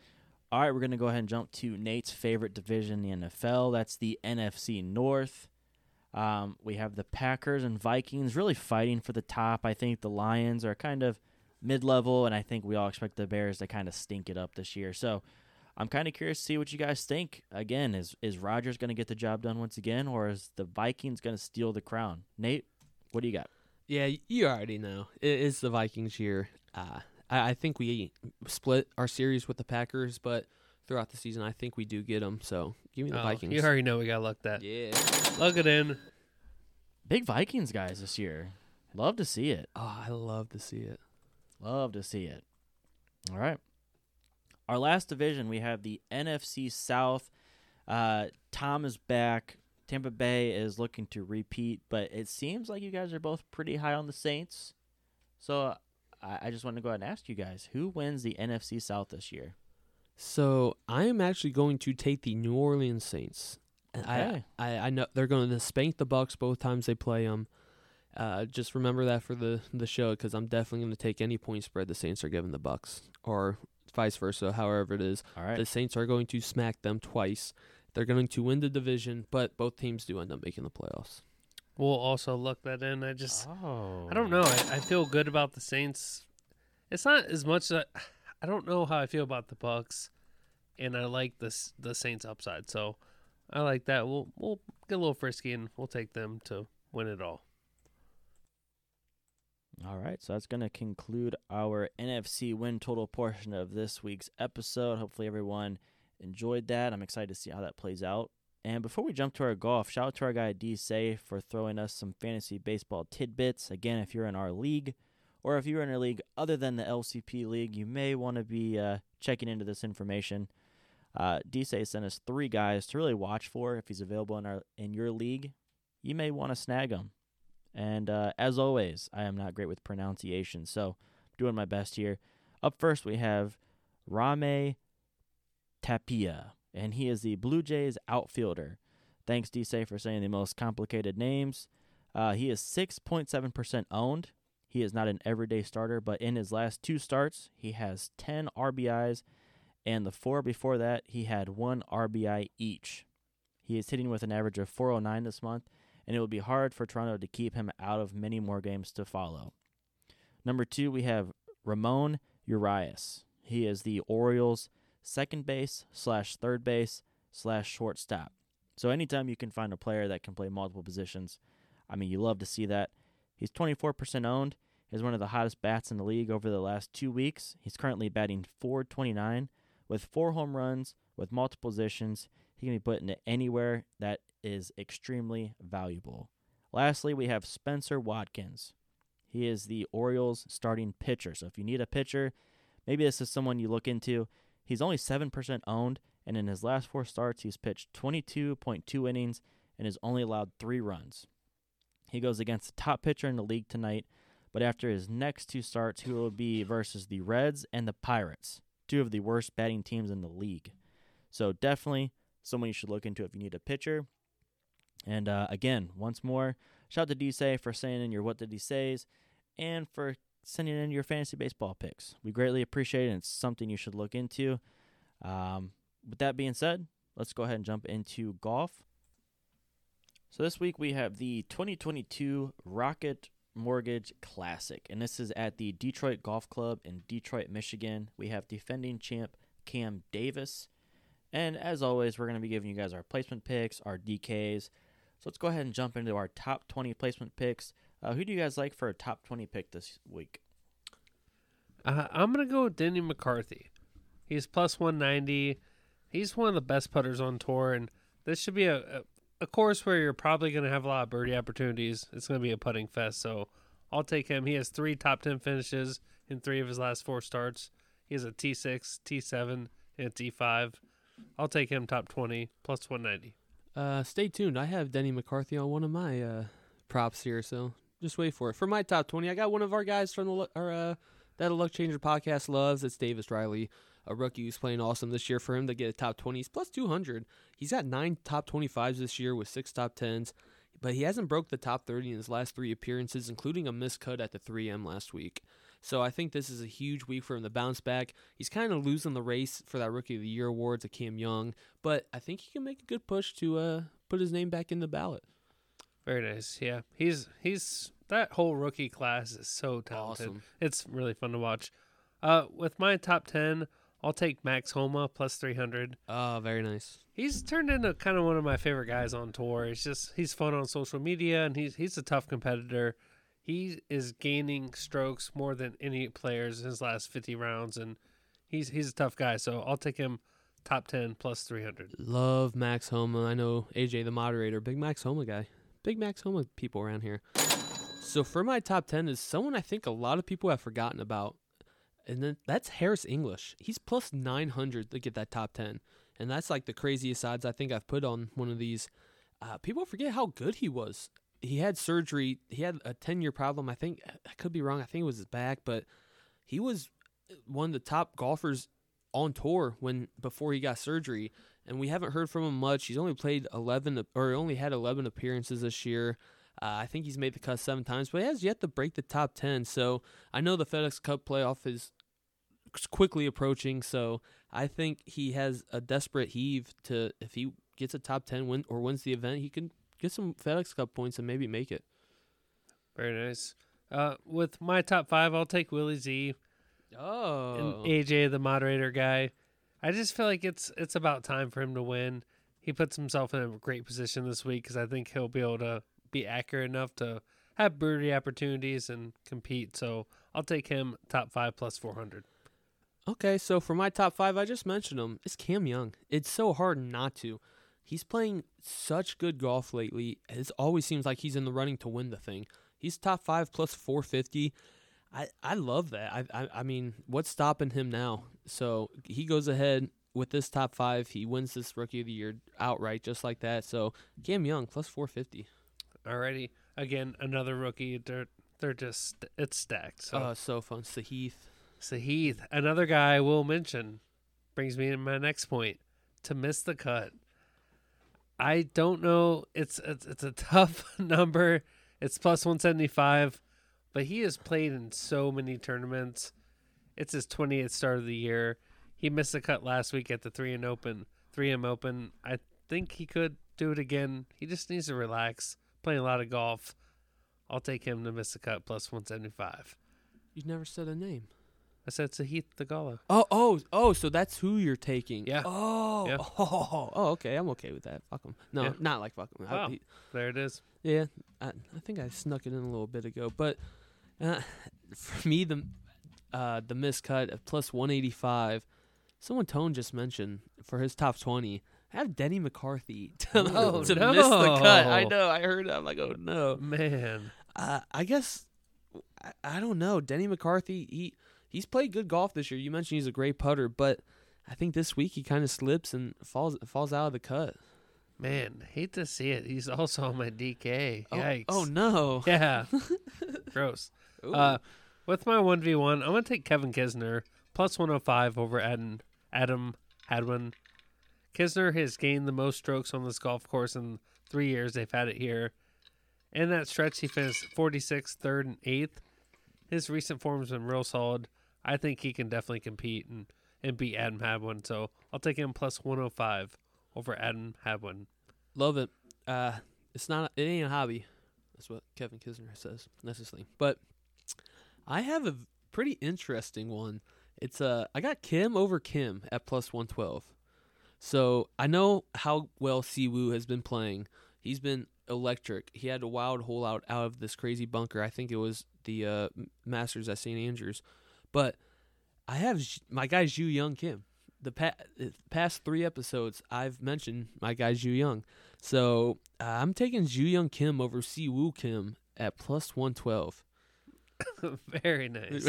All right, we're going to go ahead and jump to Nate's favorite division in the NFL. That's the NFC North. We have the Packers and Vikings really fighting for the top. I think the Lions are kind of mid-level, and I think we all expect the Bears to kind of stink it up this year. So I'm kind of curious to see what you guys think. Again, is Rodgers going to get the job done once again, or is the Vikings going to steal the crown? Nate, what do you got? Yeah, you already know. It is the Vikings year. I think we split our series with the Packers, but throughout the season, I think we do get them. So give me the Vikings. You already know we got luck that. Yeah. Plug it in. Big Vikings guys this year. Love to see it. Oh, I love to see it. Love to see it. All right. Our last division, we have the NFC South. Tom is back. Tampa Bay is looking to repeat, but it seems like you guys are both pretty high on the Saints. So I just want to go ahead and ask you guys, who wins the NFC South this year? So I am actually going to take the New Orleans Saints. Okay. I know they're going to spank the Bucs both times they play them. Just remember that for the show, because I'm definitely going to take any point spread the Saints are giving the Bucs, or vice versa, however it is. All right. The Saints are going to smack them twice. They're going to win the division, but both teams do end up making the playoffs. We'll also look that in. I don't know. I feel good about the Saints. It's not as much that I don't know how I feel about the Bucs, and I like the Saints upside. So I like that. We'll get a little frisky and we'll take them to win it all. All right, so that's going to conclude our NFC win total portion of this week's episode. Hopefully everyone enjoyed that. I'm excited to see how that plays out. And before we jump to our golf, shout out to our guy D-Say for throwing us some fantasy baseball tidbits. Again, if you're in our league, or if you're in a league other than the LCP league, you may want to be checking into this information. D-Say sent us 3 guys to really watch for. If he's available in your league, you may want to snag him. And as always, I am not great with pronunciation, so I'm doing my best here. Up first, we have Rame Tapia, and he is the Blue Jays outfielder. Thanks, D-Say, for saying the most complicated names. He is 6.7% owned. He is not an everyday starter, but in his last 2 starts, he has 10 RBIs, and the 4 before that, he had 1 RBI each. He is hitting with an average of .409 this month, and it will be hard for Toronto to keep him out of many more games to follow. Number 2, we have Ramon Urias. He is the Orioles' second base / third base / shortstop. So anytime you can find a player that can play multiple positions, I mean, you love to see that. He's 24% owned. He's one of the hottest bats in the league over the last 2 weeks. He's currently batting .429 with 4 home runs with multiple positions. He can be put into anywhere. That is extremely valuable. Lastly, we have Spencer Watkins. He is the Orioles' starting pitcher. So if you need a pitcher, maybe this is someone you look into. He's only 7% owned, and in his last 4 starts, he's pitched 22.2 innings and has only allowed 3 runs. He goes against the top pitcher in the league tonight, but after his next 2 starts, he will be versus the Reds and the Pirates, 2 of the worst batting teams in the league. So definitely someone you should look into if you need a pitcher. And again, once more, shout out to D-Say for sending in your What Did He Says and for sending in your fantasy baseball picks. We greatly appreciate it, and it's something you should look into. With that being said, let's go ahead and jump into golf. So this week we have the 2022 Rocket Mortgage Classic, and this is at the Detroit Golf Club in Detroit, Michigan. We have defending champ Cam Davis. And as always, we're going to be giving you guys our placement picks, our DKs. So let's go ahead and jump into our top 20 placement picks. Who do you guys like for a top 20 pick this week? I'm going to go with Denny McCarthy. He's plus 190. He's one of the best putters on tour, and this should be a course where you're probably going to have a lot of birdie opportunities. It's going to be a putting fest, so I'll take him. He has 3 top 10 finishes in 3 of his last 4 starts. He has a T6, T7, and a T5. I'll take him top 20, plus 190. Stay tuned. I have Denny McCarthy on one of my props here, so just wait for it. For my top 20, I got one of our guys from that a Luck Changer podcast loves. It's Davis Riley, a rookie who's playing awesome this year. For him to get a top 20, he's plus 200. He's got 9 top 25s this year with 6 top 10s, but he hasn't broke the top 30 in his last 3 appearances, including a missed cut at the 3M last week. So I think this is a huge week for him to bounce back. He's kind of losing the race for that Rookie of the Year award to Cam Young, but I think he can make a good push to put his name back in the ballot. Very nice. Yeah, he's that whole rookie class is so talented. Awesome. It's really fun to watch. With my top 10, I'll take Max Homa plus 300. Oh, very nice. He's turned into kind of one of my favorite guys on tour. He's fun on social media, and he's a tough competitor. He is gaining strokes more than any players in his last 50 rounds, and he's a tough guy. So I'll take him top 10 plus 300. Love Max Homa. I know AJ, the moderator, big Max Homa guy. Big Max Homa people around here. So for my top 10 is someone I think a lot of people have forgotten about, and then that's Harris English. He's plus 900 to get that top 10, and that's like the craziest odds I think I've put on one of these. People forget how good he was. He had surgery. He had a 10-year problem. I think I could be wrong. I think it was his back, but he was one of the top golfers on tour before he got surgery, and we haven't heard from him much. He's only played only had 11 appearances this year. I think he's made the cut 7 times, but he has yet to break the top 10. So I know the FedEx Cup playoff is quickly approaching, so I think he has a desperate heave to, if he gets a top 10 win or wins the event, he can get some FedEx Cup points and maybe make it. Very nice. With my top 5, I'll take Willie Z. Oh. And AJ, the moderator guy. I just feel like it's about time for him to win. He puts himself in a great position this week because I think he'll be able to be accurate enough to have birdie opportunities and compete. So I'll take him top 5 plus 400. Okay, so for my top 5, I just mentioned him. It's Cam Young. It's so hard not to. He's playing such good golf lately. It always seems like he's in the running to win the thing. He's top 5 plus 450. I love that. I mean, what's stopping him now? So he goes ahead with this top 5. He wins this Rookie of the Year outright just like that. So Cam Young plus 450. Alrighty. Again, another rookie. They're just, it's stacked. So fun. Sahith, another guy we'll mention, brings me to my next point. To miss the cut. I don't know. It's a tough number. It's plus 175, but he has played in so many tournaments. It's his 28th start of the year. He missed the cut last week at the 3M Open. I think he could do it again. He just needs to relax. Playing a lot of golf. I'll take him to miss the cut plus 175. You never said a name. I said Sahith Theegala. Oh, so that's who you're taking. Yeah. Oh, Yeah. Okay. I'm okay with that. Fuck him. No, Yeah. not like fuck him. Wow. There it is. Yeah, I think I snuck it in a little bit ago, but for me, the miscut at plus 185. Someone Tone just mentioned for his top 20. I have Denny McCarthy to miss the cut. I know. I heard that. I'm like, oh no, Man. I guess I don't know. Denny McCarthy. He's played good golf this year. You mentioned he's a great putter, but I think this week he kind of slips and falls out of the cut. Man, hate to see it. He's also on my DK. Yikes. Oh no. Yeah. Gross. With my 1v1, I'm going to take Kevin Kisner, plus 105 over Adam Hadwin. Kisner has gained the most strokes on this golf course in 3 years they've had it here. In that stretch, he finished 46th, 3rd, and 8th. His recent form has been real solid. I think he can definitely compete and beat Adam Hadwin. So I'll take him plus 105 over Adam Hadwin. Love it. It ain't a hobby. That's what Kevin Kisner says necessarily. But I have a pretty interesting one. It's I got Kim over Kim at plus 112. So I know how well Siwoo has been playing. He's been electric. He had a wild hole out of this crazy bunker. I think it was the Masters at St. Andrews. But I have my guy Zhu Young Kim. The past 3 episodes, I've mentioned my guy Zhu Young. So I'm taking Zhu Young Kim over Siwoo Kim at plus 112. Very nice.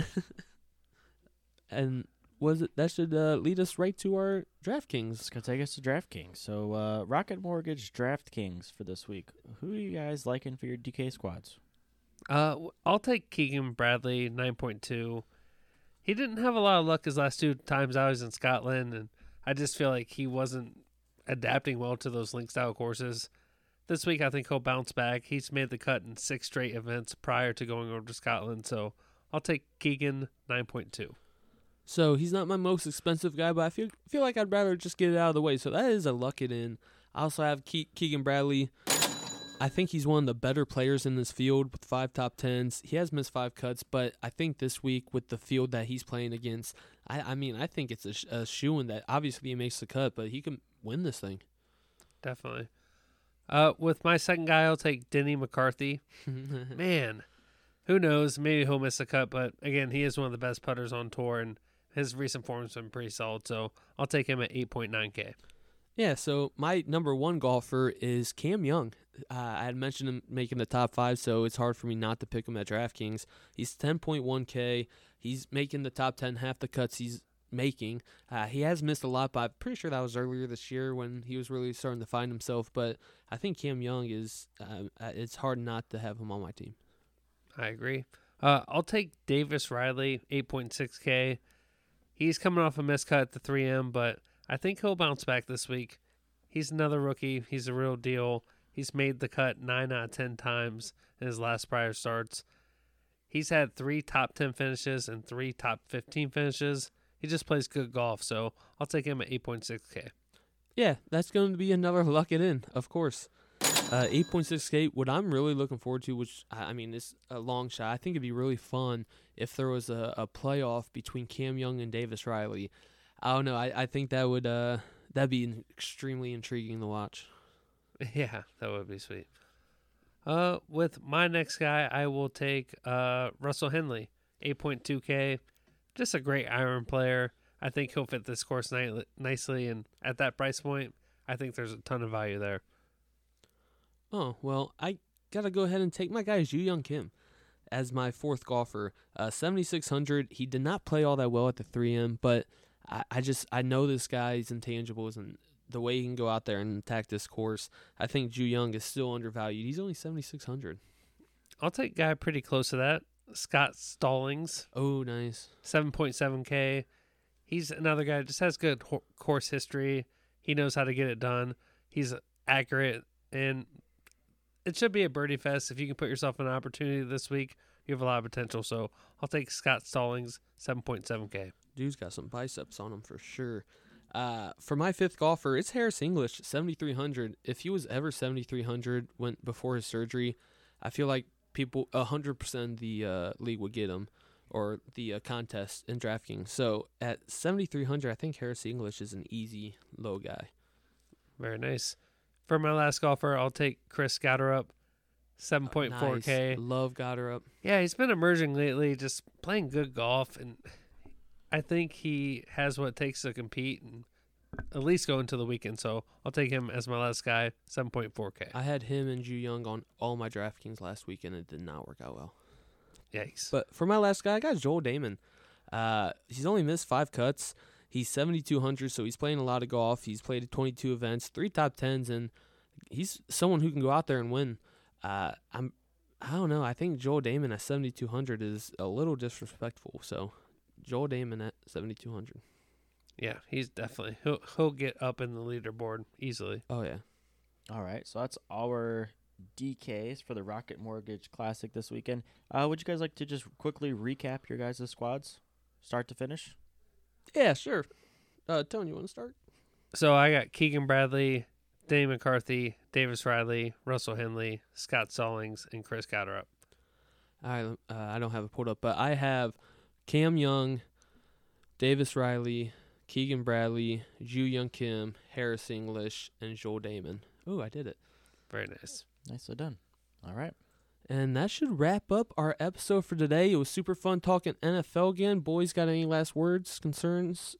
And that should lead us right to our DraftKings. It's going to take us to DraftKings. So Rocket Mortgage DraftKings for this week. Who are you guys liking for your DK squads? I'll take Keegan Bradley, 9.2. He didn't have a lot of luck his last 2 times I was in Scotland, and I just feel like he wasn't adapting well to those link-style courses. This week, I think he'll bounce back. He's made the cut in 6 straight events prior to going over to Scotland, so I'll take Keegan 9.2. So he's not my most expensive guy, but I feel like I'd rather just get it out of the way. So that is a luck it in. I also have Keegan Bradley. I think he's one of the better players in this field with 5 top 10s. He has missed 5 cuts, but I think this week with the field that he's playing against, I think it's a shoo-in that obviously he makes the cut, but he can win this thing. Definitely. With my second guy, I'll take Denny McCarthy. Man, who knows? Maybe he'll miss a cut, but again, he is one of the best putters on tour, and his recent form has been pretty solid, so I'll take him at 8.9K. Yeah, so my number 1 golfer is Cam Young. I had mentioned him making the top 5, so it's hard for me not to pick him at DraftKings. He's 10.1K. He's making the top 10, half the cuts he's making. He has missed a lot, but I'm pretty sure that was earlier this year when he was really starting to find himself. But I think Cam Young is it's hard not to have him on my team. I agree. I'll take Davis Riley, 8.6K. He's coming off a missed cut at the 3M, but I think he'll bounce back this week. He's another rookie. He's a real deal. He's made the cut 9 out of 10 times in his last prior starts. He's had 3 top 10 finishes and 3 top 15 finishes. He just plays good golf, so I'll take him at 8.6K. Yeah, that's going to be another luck it in, of course. 8.6K, what I'm really looking forward to, which, I mean, is a long shot. I think it'd be really fun if there was a playoff between Cam Young and Davis Riley. I don't know. I think that would that'd be extremely intriguing to watch. Yeah, that would be sweet. With my next guy, I will take Russell Henley, 8.2K. Just a great iron player. I think he'll fit this course nicely, and at that price point, I think there's a ton of value there. Oh, well, I got to go ahead and take my guy Ju Young Kim as my 4th golfer. 7,600. He did not play all that well at the 3M, but I know this guy's intangibles and the way he can go out there and attack this course. I think Ju Young is still undervalued. He's only 7,600. I'll take a guy pretty close to that. Scott Stallings. Oh, nice. 7.7K. He's another guy that just has good course history. He knows how to get it done. He's accurate, and it should be a birdie fest. If you can put yourself in an opportunity this week, you have a lot of potential. So I'll take Scott Stallings, 7.7K. Dude's got some biceps on him for sure. For my 5th golfer, it's Harris English, 7,300. If he was ever 7,300 went before his surgery, I feel like people 100% the league would get him, or the contest in DraftKings. So at 7,300, I think Harris English is an easy low guy. Very nice. For my last golfer, I'll take Chris Gotterup, 7.4K. Nice. Love Gotterup. Yeah, he's been emerging lately, just playing good golf, and I think he has what it takes to compete and at least go into the weekend. So I'll take him as my last guy, 7.4K. I had him and Ju Young on all my DraftKings last weekend, and it did not work out well. Yikes. But for my last guy, I got Joel Damon. He's only missed 5 cuts. He's 7,200, so he's playing a lot of golf. He's played 22 events, 3 top 10s, and he's someone who can go out there and win. I don't know. I think Joel Damon at 7,200 is a little disrespectful. So Joel Damon at 7,200. Yeah, he's definitely he'll get up in the leaderboard easily. Oh yeah. All right, so that's our DKs for the Rocket Mortgage Classic this weekend. Would you guys like to just quickly recap your guys' squads, start to finish? Yeah, sure. Tony, you want to start? So I got Keegan Bradley, Danny McCarthy, Davis Riley, Russell Henley, Scott Stallings, and Chris Gotterup. I don't have it pulled up, but I have Cam Young, Davis Riley, Keegan Bradley, Ju Young Kim, Harris English, and Joel Damon. Ooh, I did it. Very nice. Nicely done. All right. And that should wrap up our episode for today. It was super fun talking NFL again. Boys, got any last words, concerns?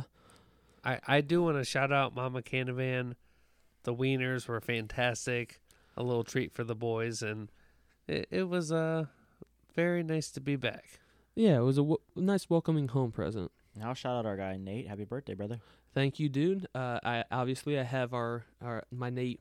I do want to shout out Mama Canavan. The wieners were fantastic. A little treat for the boys, and it was very nice to be back. Yeah, it was a nice welcoming home present. Now shout out our guy Nate. Happy birthday, brother. Thank you, dude. I have my Nate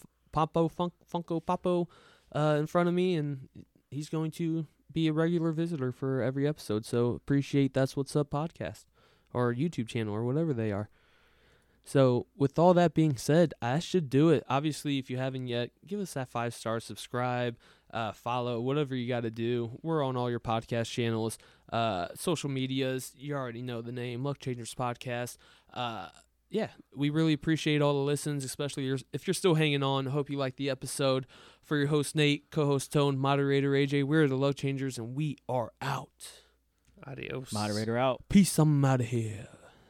Funko Popo in front of me, and he's going to be a regular visitor for every episode. So appreciate That's What's Up podcast or YouTube channel or whatever they are. So with all that being said, I should do it. Obviously, if you haven't yet, give us that 5-star, subscribe, follow, whatever you got to do. We're on all your podcast channels, social medias. You already know the name, Luck Changers Podcast. Yeah, we really appreciate all the listens, especially if you're still hanging on. I hope you liked the episode. For your host, Nate, co-host, Tone, moderator, AJ, we're the Luck Changers, and we are out. Adios. Moderator out. Peace, I'm out of here.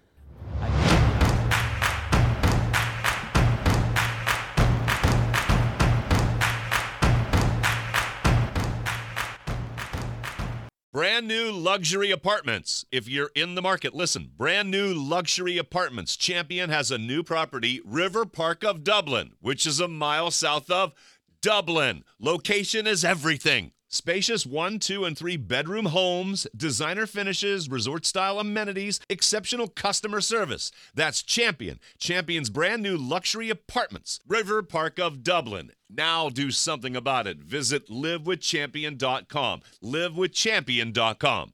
Brand new luxury apartments. If you're in the market, listen. Brand new luxury apartments. Champion has a new property, River Park of Dublin, which is a mile south of Dublin. Location is everything. Spacious 1, 2, and 3 bedroom homes, designer finishes, resort-style amenities, exceptional customer service. That's Champion. Champion's brand new luxury apartments, River Park of Dublin. Now do something about it. Visit livewithchampion.com. livewithchampion.com.